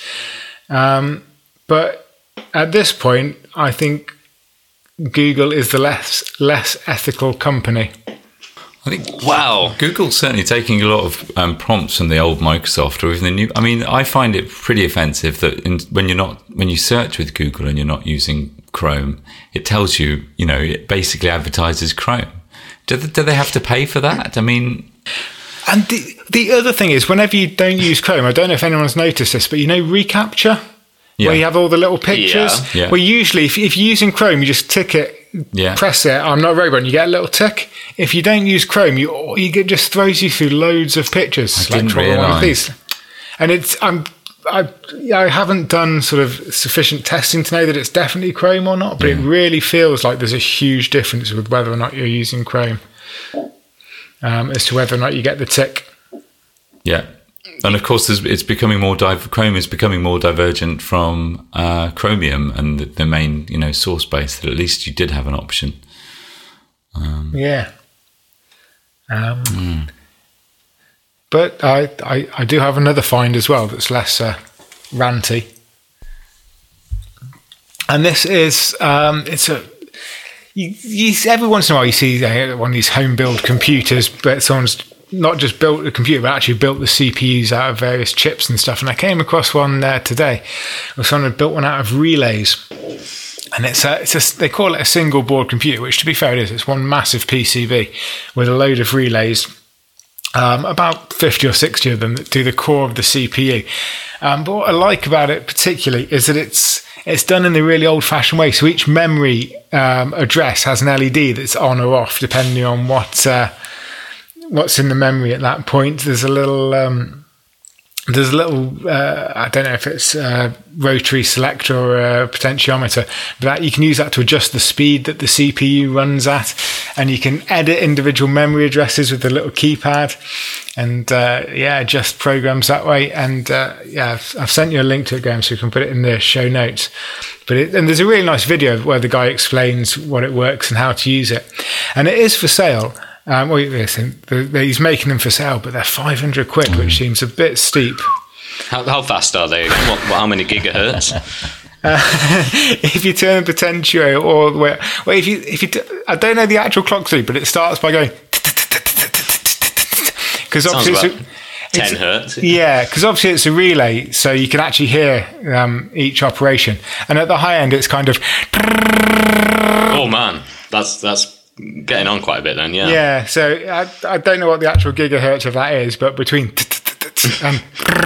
But at this point, I think Google is the less ethical company. I think Wow. Google's certainly taking a lot of prompts from the old Microsoft or even the new. I mean, I find it pretty offensive that when you search with Google and you're not using Chrome, it tells you, it basically advertises Chrome. Do they have to pay for that? I mean, And the other thing is, whenever you don't use Chrome, I don't know if anyone's noticed this, but reCAPTCHA, where you have all the little pictures. Yeah. Well, usually, if you're using Chrome, you just tick it, press it. I'm not a robot, and you get a little tick. If you don't use Chrome, it just throws you through loads of pictures. I didn't realise. And I haven't done sort of sufficient testing to know that it's definitely Chrome or not, but it really feels like there's a huge difference with whether or not you're using Chrome. As to whether or not you get the tick. Yeah. And of course, it's becoming more Chrome is becoming more divergent from Chromium and the main, source base. That at least you did have an option. But I do have another find as well that's less ranty. And this is every once in a while you see one of these home build computers, but someone's not just built a computer, but actually built the CPUs out of various chips and stuff. And I came across one there today where someone had built one out of relays. And they call it a single board computer, which to be fair it is. It's one massive PCB with a load of relays, about 50 or 60 of them that do the core of the CPU. But what I like about it particularly is that it's done in the really old-fashioned way. So each memory address has an LED that's on or off, depending on what's in the memory at that point. There's a little, I don't know if it's a rotary selector or a potentiometer, but you can use that to adjust the speed that the CPU runs at, and you can edit individual memory addresses with the little keypad, and adjust programs that way. And I've sent you a link to it, Graham, so you can put it in the show notes. And there's a really nice video where the guy explains what it works and how to use it, and it is for sale. He's making them for sale, but they're 500 quid, which seems a bit steep. How fast are they? How many gigahertz? If you turn the potentio all the way, I don't know the actual clock speed, but it starts by going because obviously it's 10 hertz. Yeah, because obviously it's a relay, so you can actually hear each operation, and at the high end, it's kind of. Oh man, that's getting on quite a bit then, yeah. Yeah, so I don't know what the actual gigahertz of that is, but between and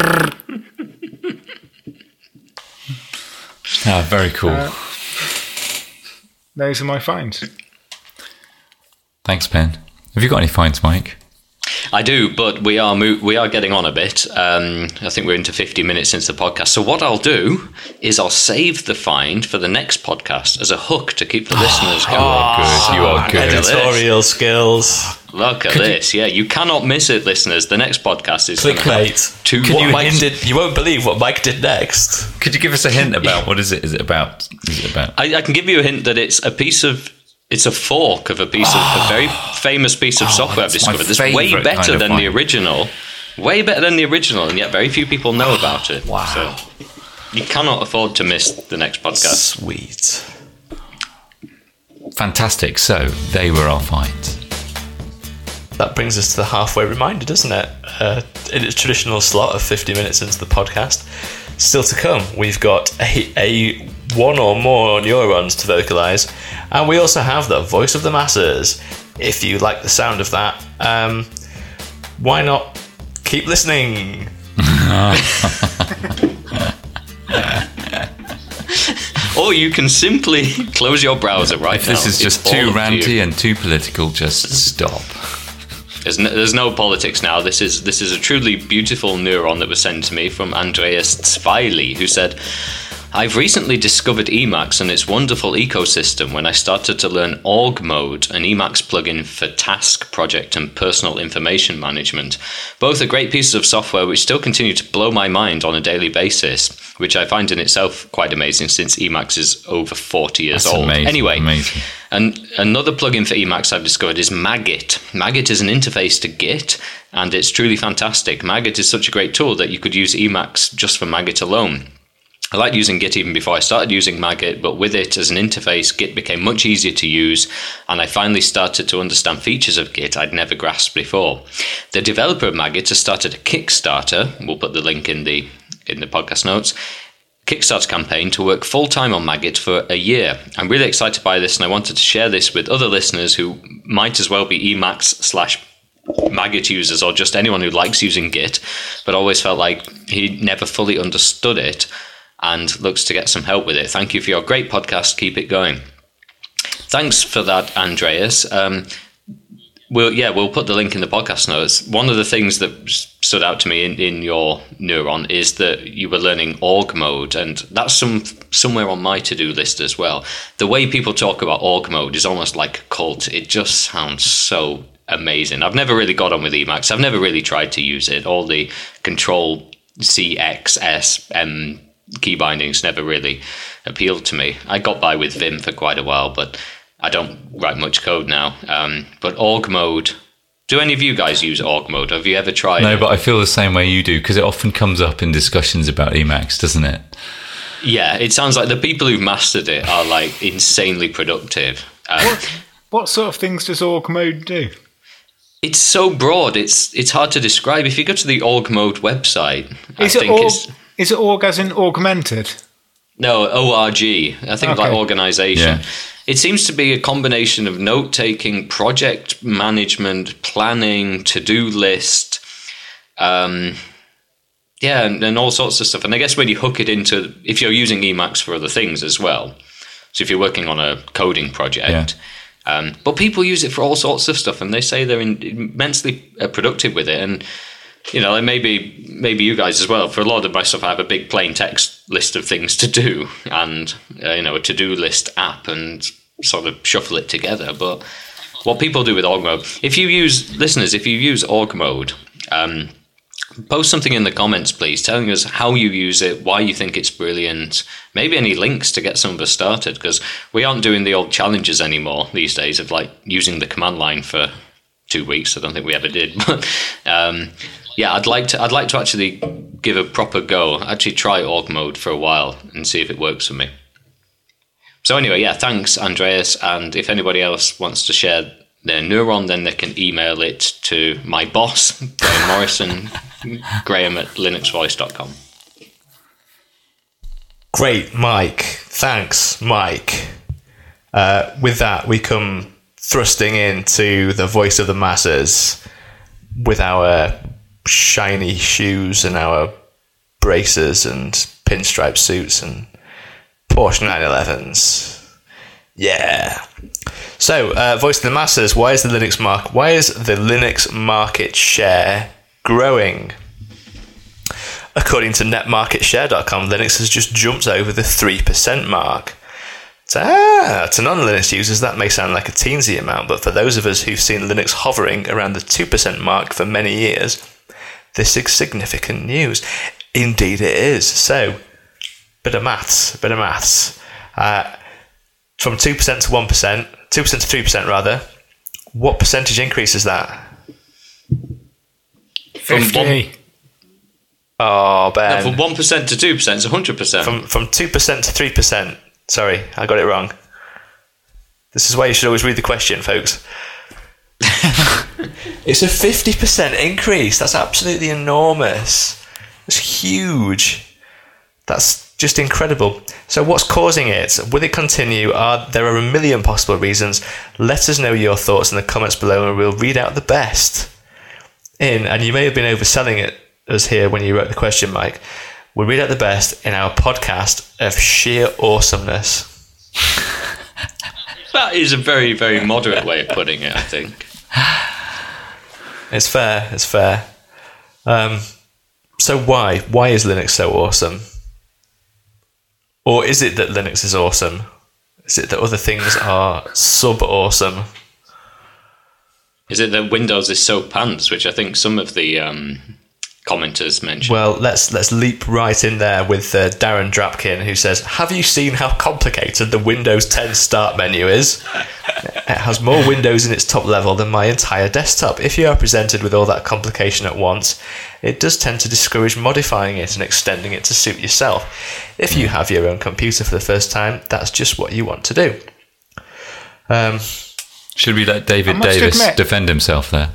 very cool. Those are my finds. Thanks, Ben. Have you got any finds, Mike? I do, but we are getting on a bit. I think we're into 50 minutes into the podcast. So what I'll do is I'll save the find for the next podcast as a hook to keep the listeners going. You are good. Editorial skills. Look at this. You cannot miss it, listeners. The next podcast is Clickbait. You won't believe what Mike did next. Could you give us a hint about what is it? Is it about? I can give you a hint that it's a fork of a very famous piece of software I've discovered. It's way better than the original. Way better than the original, and yet very few people know about it. Wow. So you cannot afford to miss the next podcast. Sweet. Fantastic. So they were our finds. That brings us to the halfway reminder, doesn't it? In its traditional slot of 50 minutes into the podcast. Still to come, we've got a one or more neurons to vocalize, and we also have the voice of the masses. If you like the sound of that, why not keep listening? Or you can simply close your browser right now. If this is just too ranty and too political, just stop. There's no politics now. This is a truly beautiful neuron that was sent to me from Andreas Zweili, who said, I've recently discovered Emacs and its wonderful ecosystem when I started to learn Org Mode, an Emacs plugin for task, project and personal information management. Both are great pieces of software which still continue to blow my mind on a daily basis, which I find in itself quite amazing since Emacs is over 40 years old. Amazing, anyway, amazing. And another plugin for Emacs I've discovered is Magit. Magit is an interface to Git, and it's truly fantastic. Magit is such a great tool that you could use Emacs just for Magit alone. I liked using Git even before I started using Magit, but with it as an interface, Git became much easier to use, and I finally started to understand features of Git I'd never grasped before. The developer of Magit has started a Kickstarter, we'll put the link in the podcast notes, Kickstarter campaign to work full-time on Magit for a year. I'm really excited by this, and I wanted to share this with other listeners who might as well be Emacs/Magit users, or just anyone who likes using Git, but always felt like he never fully understood it and looks to get some help with it. Thank you for your great podcast. Keep it going. Thanks for that, Andreas. We'll put the link in the podcast notes. One of the things that stood out to me in your Neuron is that you were learning org mode, and that's somewhere on my to-do list as well. The way people talk about org mode is almost like a cult. It just sounds so amazing. I've never really got on with Emacs. I've never really tried to use it. All the Control C, X, S, M key bindings never really appealed to me. I got by with Vim for quite a while, but I don't write much code now. But org mode, do any of you guys use org mode? Have you ever tried No, it? but I feel the same way you do, because it often comes up in discussions about Emacs, doesn't it? Yeah, it sounds like the people who've mastered it are like insanely productive. What sort of things does org mode do? It's so broad, it's hard to describe. If you go to the org mode website, Is it org as in augmented? No, ORG. I think Okay. like organization. Yeah. It seems to be a combination of note-taking, project management, planning, to-do list, and all sorts of stuff. And I guess when you hook it into, if you're using Emacs for other things as well, so if you're working on a coding project, but people use it for all sorts of stuff, and they say they're immensely productive with it. And like maybe you guys as well. For a lot of my stuff, I have a big plain text list of things to do, and a to-do list app, and sort of shuffle it together. But what people do with org mode, if you use org mode, post something in the comments, please, telling us how you use it, why you think it's brilliant, maybe any links to get some of us started, because we aren't doing the old challenges anymore these days of like using the command line for 2 weeks. I don't think we ever did, but I'd like to actually give a proper go, actually try org mode for a while and see if it works for me. So anyway, thanks, Andreas. And if anybody else wants to share their Neuron, then they can email it to my boss, Graham Morrison, graham@linuxvoice.com. Great, Mike. Thanks, Mike. With that, we come thrusting into the voice of the masses with our shiny shoes and our braces and pinstripe suits and Porsche 911s. Yeah. So, voice of the masses. Why is the Linux market share growing? According to netmarketshare.com, Linux has just jumped over the 3% mark. To non-Linux users, that may sound like a teensy amount, but for those of us who've seen Linux hovering around the 2% mark for many years, this is significant news. Indeed it is. So, bit of maths. From 2% to 1%, 2% to 3% rather, what percentage increase is that? 50. Oh, Ben. From 1% to 2%, it's 100%. From 2% to 3%. Sorry, I got it wrong. This is why you should always read the question, folks. It's a 50% increase. That's absolutely enormous. It's huge. That's just incredible. So what's causing it? Will it continue? There are a million possible reasons. Let us know your thoughts in the comments below, and we'll read out the best. And you may have been overselling it us here when you wrote the question, Mike. We'll read out the best in our podcast of sheer awesomeness. That is a very, very moderate way of putting it, I think. It's fair. So why? Why is Linux so awesome? Or is it that Linux is awesome? Is it that other things are sub-awesome? Is it that Windows is so pants, which I think some of the commenters mentioned? Well, let's leap right in there with Darren Drapkin, who says, have you seen how complicated the Windows 10 start menu is? It has more windows in its top level than my entire desktop. If you are presented with all that complication at once, it does tend to discourage modifying it and extending it to suit yourself. If you have your own computer for the first time, that's just what you want to do. Should we let David Davis defend himself there?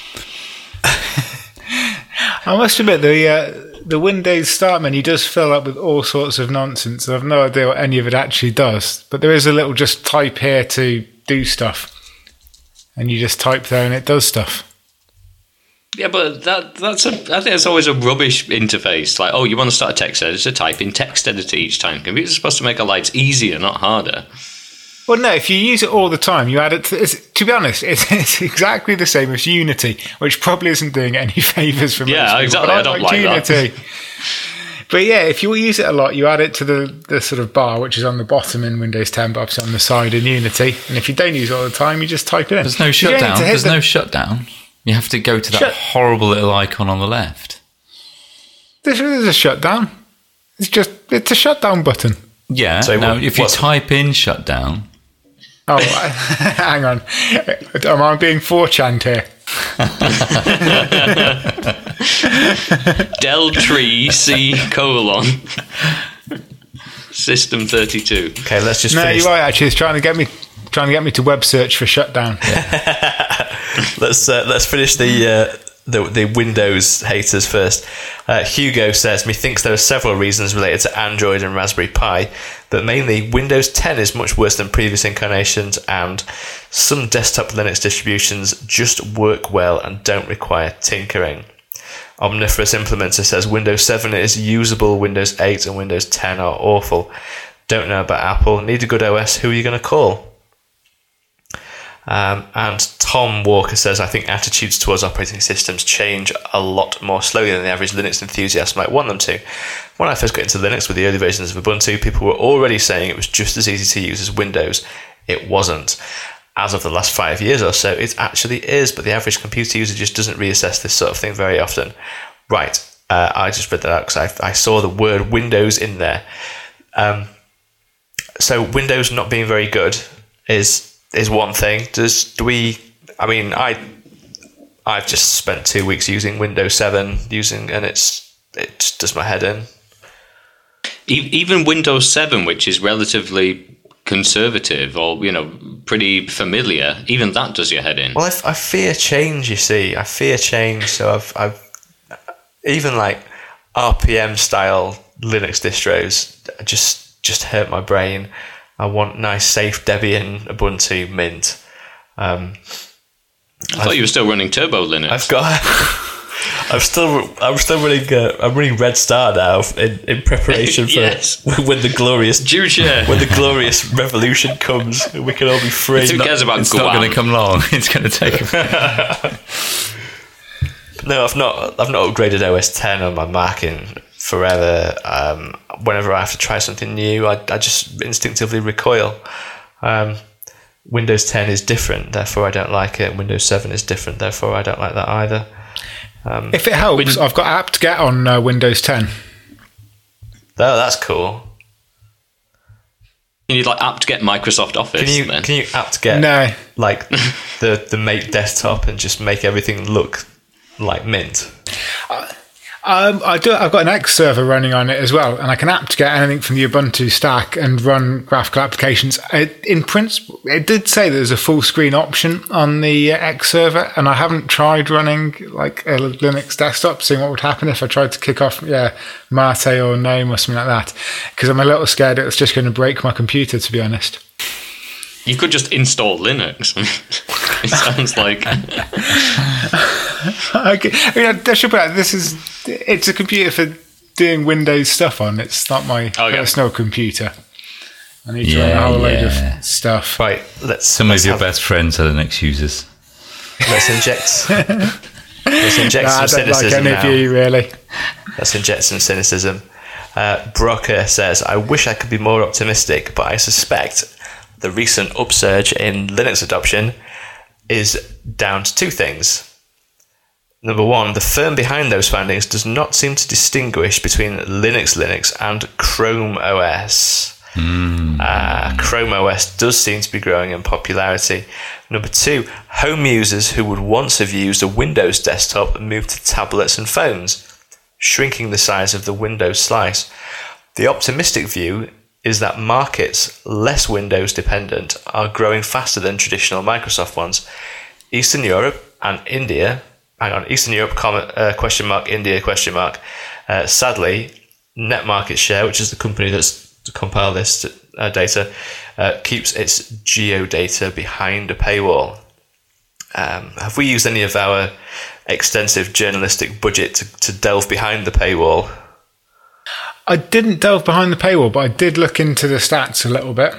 I must admit, the Windows Start menu does fill up with all sorts of nonsense. I have no idea what any of it actually does, but there is a little just type here to do stuff, and you just type there and it does stuff. Yeah, but I think it's always a rubbish interface. Like, oh, you want to start a text editor, type in text editor each time. Computers are supposed to make our lives easier, not harder. Well, no, if you use it all the time, you add it to be honest, it's exactly the same as Unity, which probably isn't doing any favours for most people. Exactly. I don't like Unity. That. But yeah, if you use it a lot, you add it to the sort of bar, which is on the bottom in Windows 10, but obviously on the side in Unity. And if you don't use it all the time, you just type it in. There's no shutdown. There's no shutdown. You have to go to that horrible little icon on the left. There's a shutdown. It's a shutdown button. Yeah. So now, if you type in shutdown. Oh, hang on. Am I being 4chan here? Del tree C : System 32. Okay, let's just No, finish. you're right, actually. It's trying to get me to web search for shutdown. Let's finish the Windows haters first. Hugo says, methinks there are several reasons related to Android and Raspberry Pi, but mainly Windows 10 is much worse than previous incarnations, and some desktop Linux distributions just work well and don't require tinkering. Omniferous Implementer says Windows 7 is usable, Windows 8 and Windows 10 are awful. Don't know about Apple, need a good OS, who are you going to call? And Tom Walker says, I think attitudes towards operating systems change a lot more slowly than the average Linux enthusiast might want them to. When I first got into Linux with the early versions of Ubuntu, people were already saying it was just as easy to use as Windows. It wasn't. As of the last 5 years or so, it actually is, but the average computer user just doesn't reassess this sort of thing very often. Right, I just read that out because I saw the word Windows in there. So Windows not being very good is one thing. I've just spent 2 weeks using Windows 7 and it just does my head in. Even Windows 7, which is relatively conservative or pretty familiar, even that does your head in. Well, I fear change. You see, I fear change. So I've even like RPM style Linux distros just hurt my brain. I want nice, safe Debian, Ubuntu, Mint. I thought you were still running Turbo Linux. I'm still running. I'm running Red Star now in preparation for when the glorious revolution comes. We can all be free. Who cares about It's not going to come long. It's going to take. No, I've not upgraded OS 10 on my Mac in forever. Whenever I have to try something new, I just instinctively recoil. Windows 10 is different, therefore I don't like it. Windows 7 is different, therefore I don't like that either. If it helps, I've got apt-get on Windows 10. Oh, that's cool. You need apt-get Microsoft Office. Can you apt-get like the Mate desktop and just make everything look like Mint? I do. I've got an X server running on it as well, and I can apt-get anything from the Ubuntu stack and run graphical applications. In principle, it did say there's a full screen option on the X server, and I haven't tried running like a Linux desktop, seeing what would happen if I tried to kick off Mate or GNOME or something like that, because I'm a little scared it's just going to break my computer, to be honest. You could just install Linux. It sounds like. Okay. I should put out, it's a computer for doing Windows stuff on. It's not my personal computer. I need to run a whole load of stuff. Right. Some of your best friends are Linux users. Let's inject some cynicism like any now. of you, really. Let's inject some cynicism. Brocker says, I wish I could be more optimistic, but I suspect the recent upsurge in Linux adoption is down to two things. Number one, the firm behind those findings does not seem to distinguish between Linux and Chrome OS. Chrome OS does seem to be growing in popularity. Number 2, home users who would once have used a Windows desktop moved to tablets and phones, shrinking the size of the Windows slice. The optimistic view is that markets less Windows dependent are growing faster than traditional Microsoft ones. Eastern Europe and India, Eastern Europe, question mark, India, question mark. Sadly, Net Market Share, which is the company that's compiled this data, keeps its geo data behind a paywall. Have we used any of our extensive journalistic budget to delve behind the paywall? I didn't delve behind the paywall, but I did look into the stats a little bit.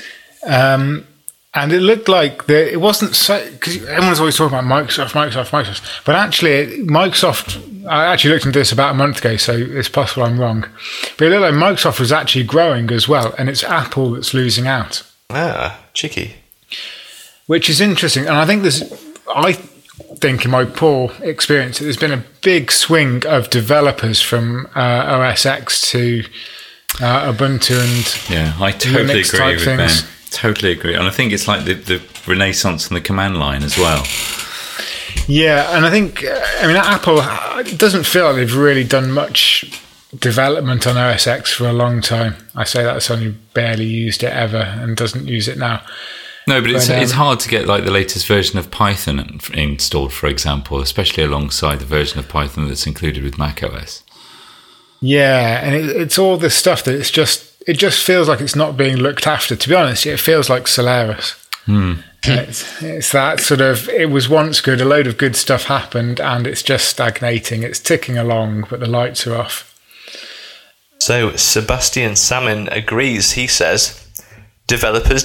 And it looked like it wasn't so, because everyone's always talking about Microsoft. But actually, Microsoft, I actually looked into this about a month ago, so it's possible I'm wrong. But it looked like Microsoft was actually growing as well, and it's Apple that's losing out. Ah, cheeky. Which is interesting. And I think in my poor experience, there's been a big swing of developers from OS X to Ubuntu and yeah, I totally Linux agree with things. Ben. Totally agree. And I think it's like the renaissance in the command line as well. Yeah, and I think, Apple, it doesn't feel like they've really done much development on OS X for a long time. I say that it's only barely used it ever and doesn't use it now. No, but it's hard to get like the latest version of Python installed, for example, especially alongside the version of Python that's included with macOS. Yeah, and it's all this stuff that it just feels like it's not being looked after. To be honest, it feels like Solaris. It's that sort of, it was once good, a load of good stuff happened, and it's just stagnating. It's ticking along, but the lights are off. So Sebastian Salmon agrees. He says, developers.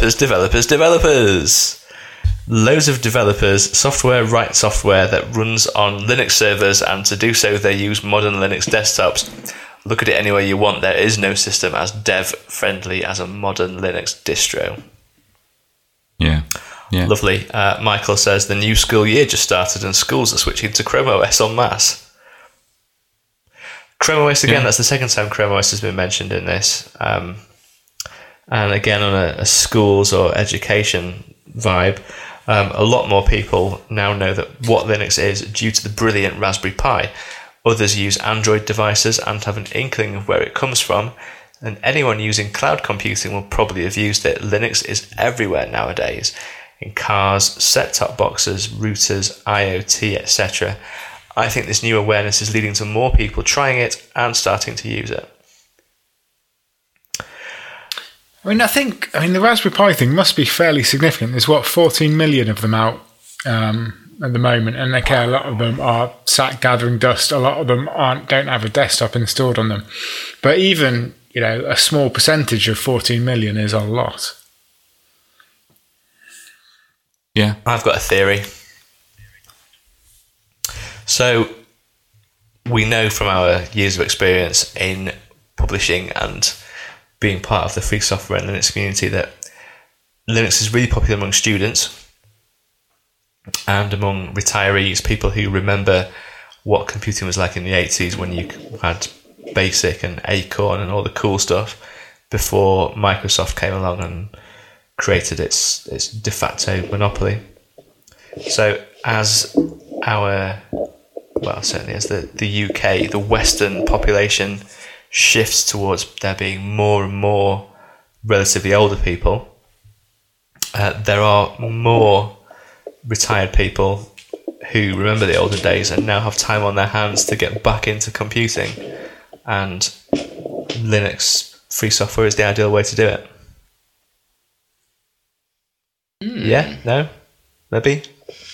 Loads of developers, software write software that runs on Linux servers, and to do so they use modern Linux desktops. Look at it any way you want. There is no system as dev-friendly as a modern Linux distro. Yeah. Lovely. Michael says, the new school year just started and schools are switching to Chrome OS en masse. Chrome OS, again, that's the second time Chrome OS has been mentioned in this. And again, on a schools or education vibe, a lot more people now know that what Linux is due to the brilliant Raspberry Pi. Others use Android devices and have an inkling of where it comes from, and anyone using cloud computing will probably have used it. Linux is everywhere nowadays, in cars, set-top boxes, routers, IoT, etc. I think this new awareness is leading to more people trying it and starting to use it. I think the Raspberry Pi thing must be fairly significant. There's 14 million of them out at the moment, and a lot of them are sat gathering dust. A lot of them don't have a desktop installed on them. But even a small percentage of 14 million is a lot. Yeah, I've got a theory. So we know from our years of experience in publishing and being part of the free software and Linux community that Linux is really popular among students and among retirees, people who remember what computing was like in the 80s when you had BASIC and Acorn and all the cool stuff before Microsoft came along and created its de facto monopoly. So as certainly as the UK, the Western population shifts towards there being more and more relatively older people, there are more retired people who remember the older days and now have time on their hands to get back into computing, and Linux free software is the ideal way to do it. Yeah? No? Maybe?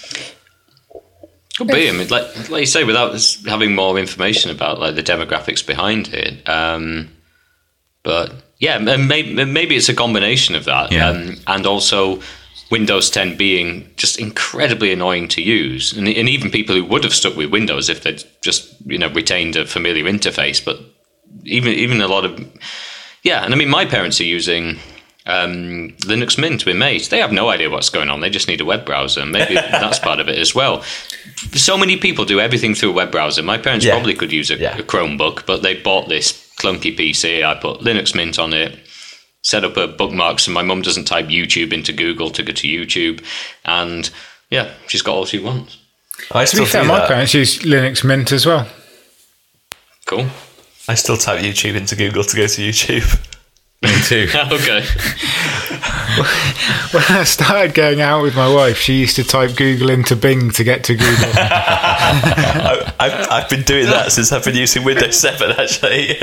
Could be. I mean, like you say, without us having more information about the demographics behind it. But yeah, maybe it's a combination of that, and also Windows 10 being just incredibly annoying to use, and even people who would have stuck with Windows if they'd just retained a familiar interface. But even a lot of and I mean, my parents are using Linux Mint with Mate. They have no idea what's going on. They just need a web browser. Maybe that's part of it as well. So many people do everything through a web browser. My parents probably could use a Chromebook, but they bought this clunky PC. I put Linux Mint on it. set up a bookmark so my mum doesn't type YouTube into Google to go to YouTube. And yeah, she's got all she wants. I To be fair, my parents use Linux Mint as well. Cool. I still type YouTube into Google to go to YouTube. Me too. Okay. When I started going out with my wife, she used to type Google into Bing to get to Google. I've been doing that since I've been using Windows 7, actually.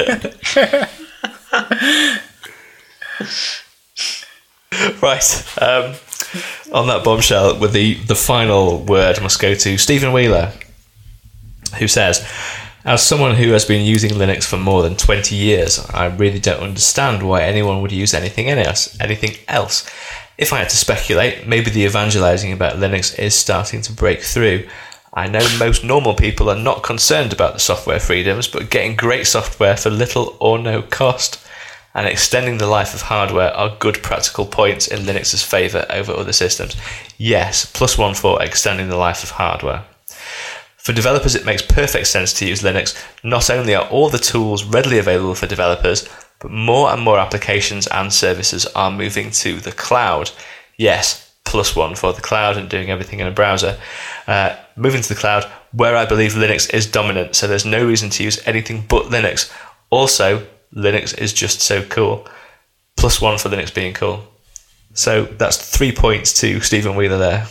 Right. On that bombshell, with the final word must go to Stephen Wheeler, who says, as someone who has been using Linux for more than 20 years, I really don't understand why anyone would use anything else. If I had to speculate, maybe the evangelizing about Linux is starting to break through. I know most normal people are not concerned about the software freedoms, but getting great software for little or no cost and extending the life of hardware are good practical points in Linux's favour over other systems. Yes, +1 for extending the life of hardware. For developers, it makes perfect sense to use Linux. Not only are all the tools readily available for developers, but more and more applications and services are moving to the cloud. Yes, +1 for the cloud and doing everything in a browser. Moving to the cloud, where I believe Linux is dominant, so there's no reason to use anything but Linux. Also, Linux is just so cool. +1 for Linux being cool. So that's 3 points to Stephen Wheeler there.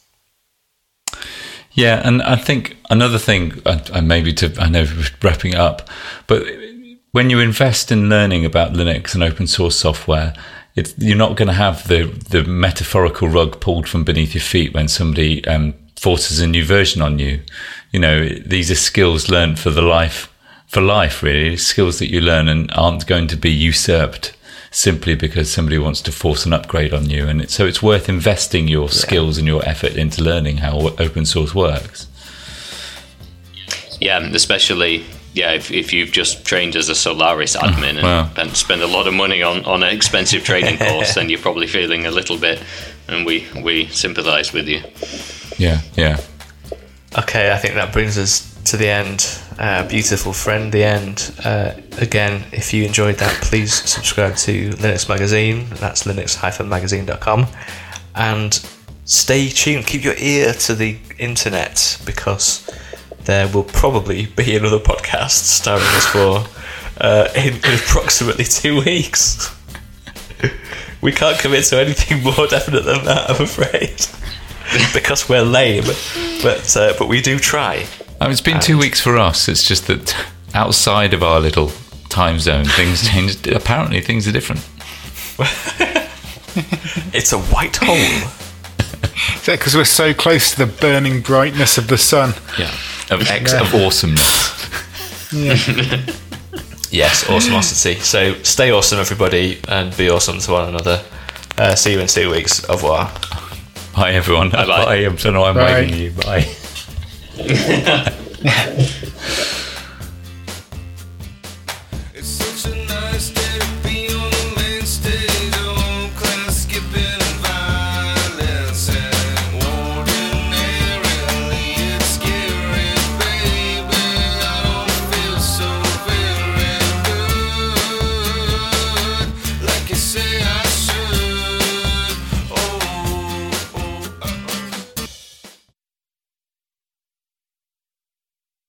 Yeah, and I think another thing, I know we're wrapping up, but when you invest in learning about Linux and open source software, you're not going to have the metaphorical rug pulled from beneath your feet when somebody forces a new version on you. You know, these are skills learned for life, really, skills that you learn and aren't going to be usurped simply because somebody wants to force an upgrade on you. And so it's worth investing your skills and your effort into learning how open source works. Yeah, especially if you've just trained as a Solaris admin and spend a lot of money on an expensive training course, then you're probably feeling a little bit, and we sympathise with you. Yeah. Okay, I think that brings us to the end. Beautiful friend, the end. Again, if you enjoyed that, please subscribe to Linux Magazine. That's linux-magazine.com. And stay tuned. Keep your ear to the internet, because there will probably be another podcast starring us for in approximately 2 weeks. We can't commit to anything more definite than that, I'm afraid. Because we're lame, but we do try. It's been 2 weeks for us. It's just that outside of our little time zone, things change. Apparently, things are different. It's a white hole. Is that because we're so close to the burning brightness of the sun? Yeah, of awesomeness. Yeah. Yes, awesomosity. So stay awesome, everybody, and be awesome to one another. See you in 2 weeks. Au revoir. Bye, everyone. Bye. I don't know. I'm waving you. Bye. It's such a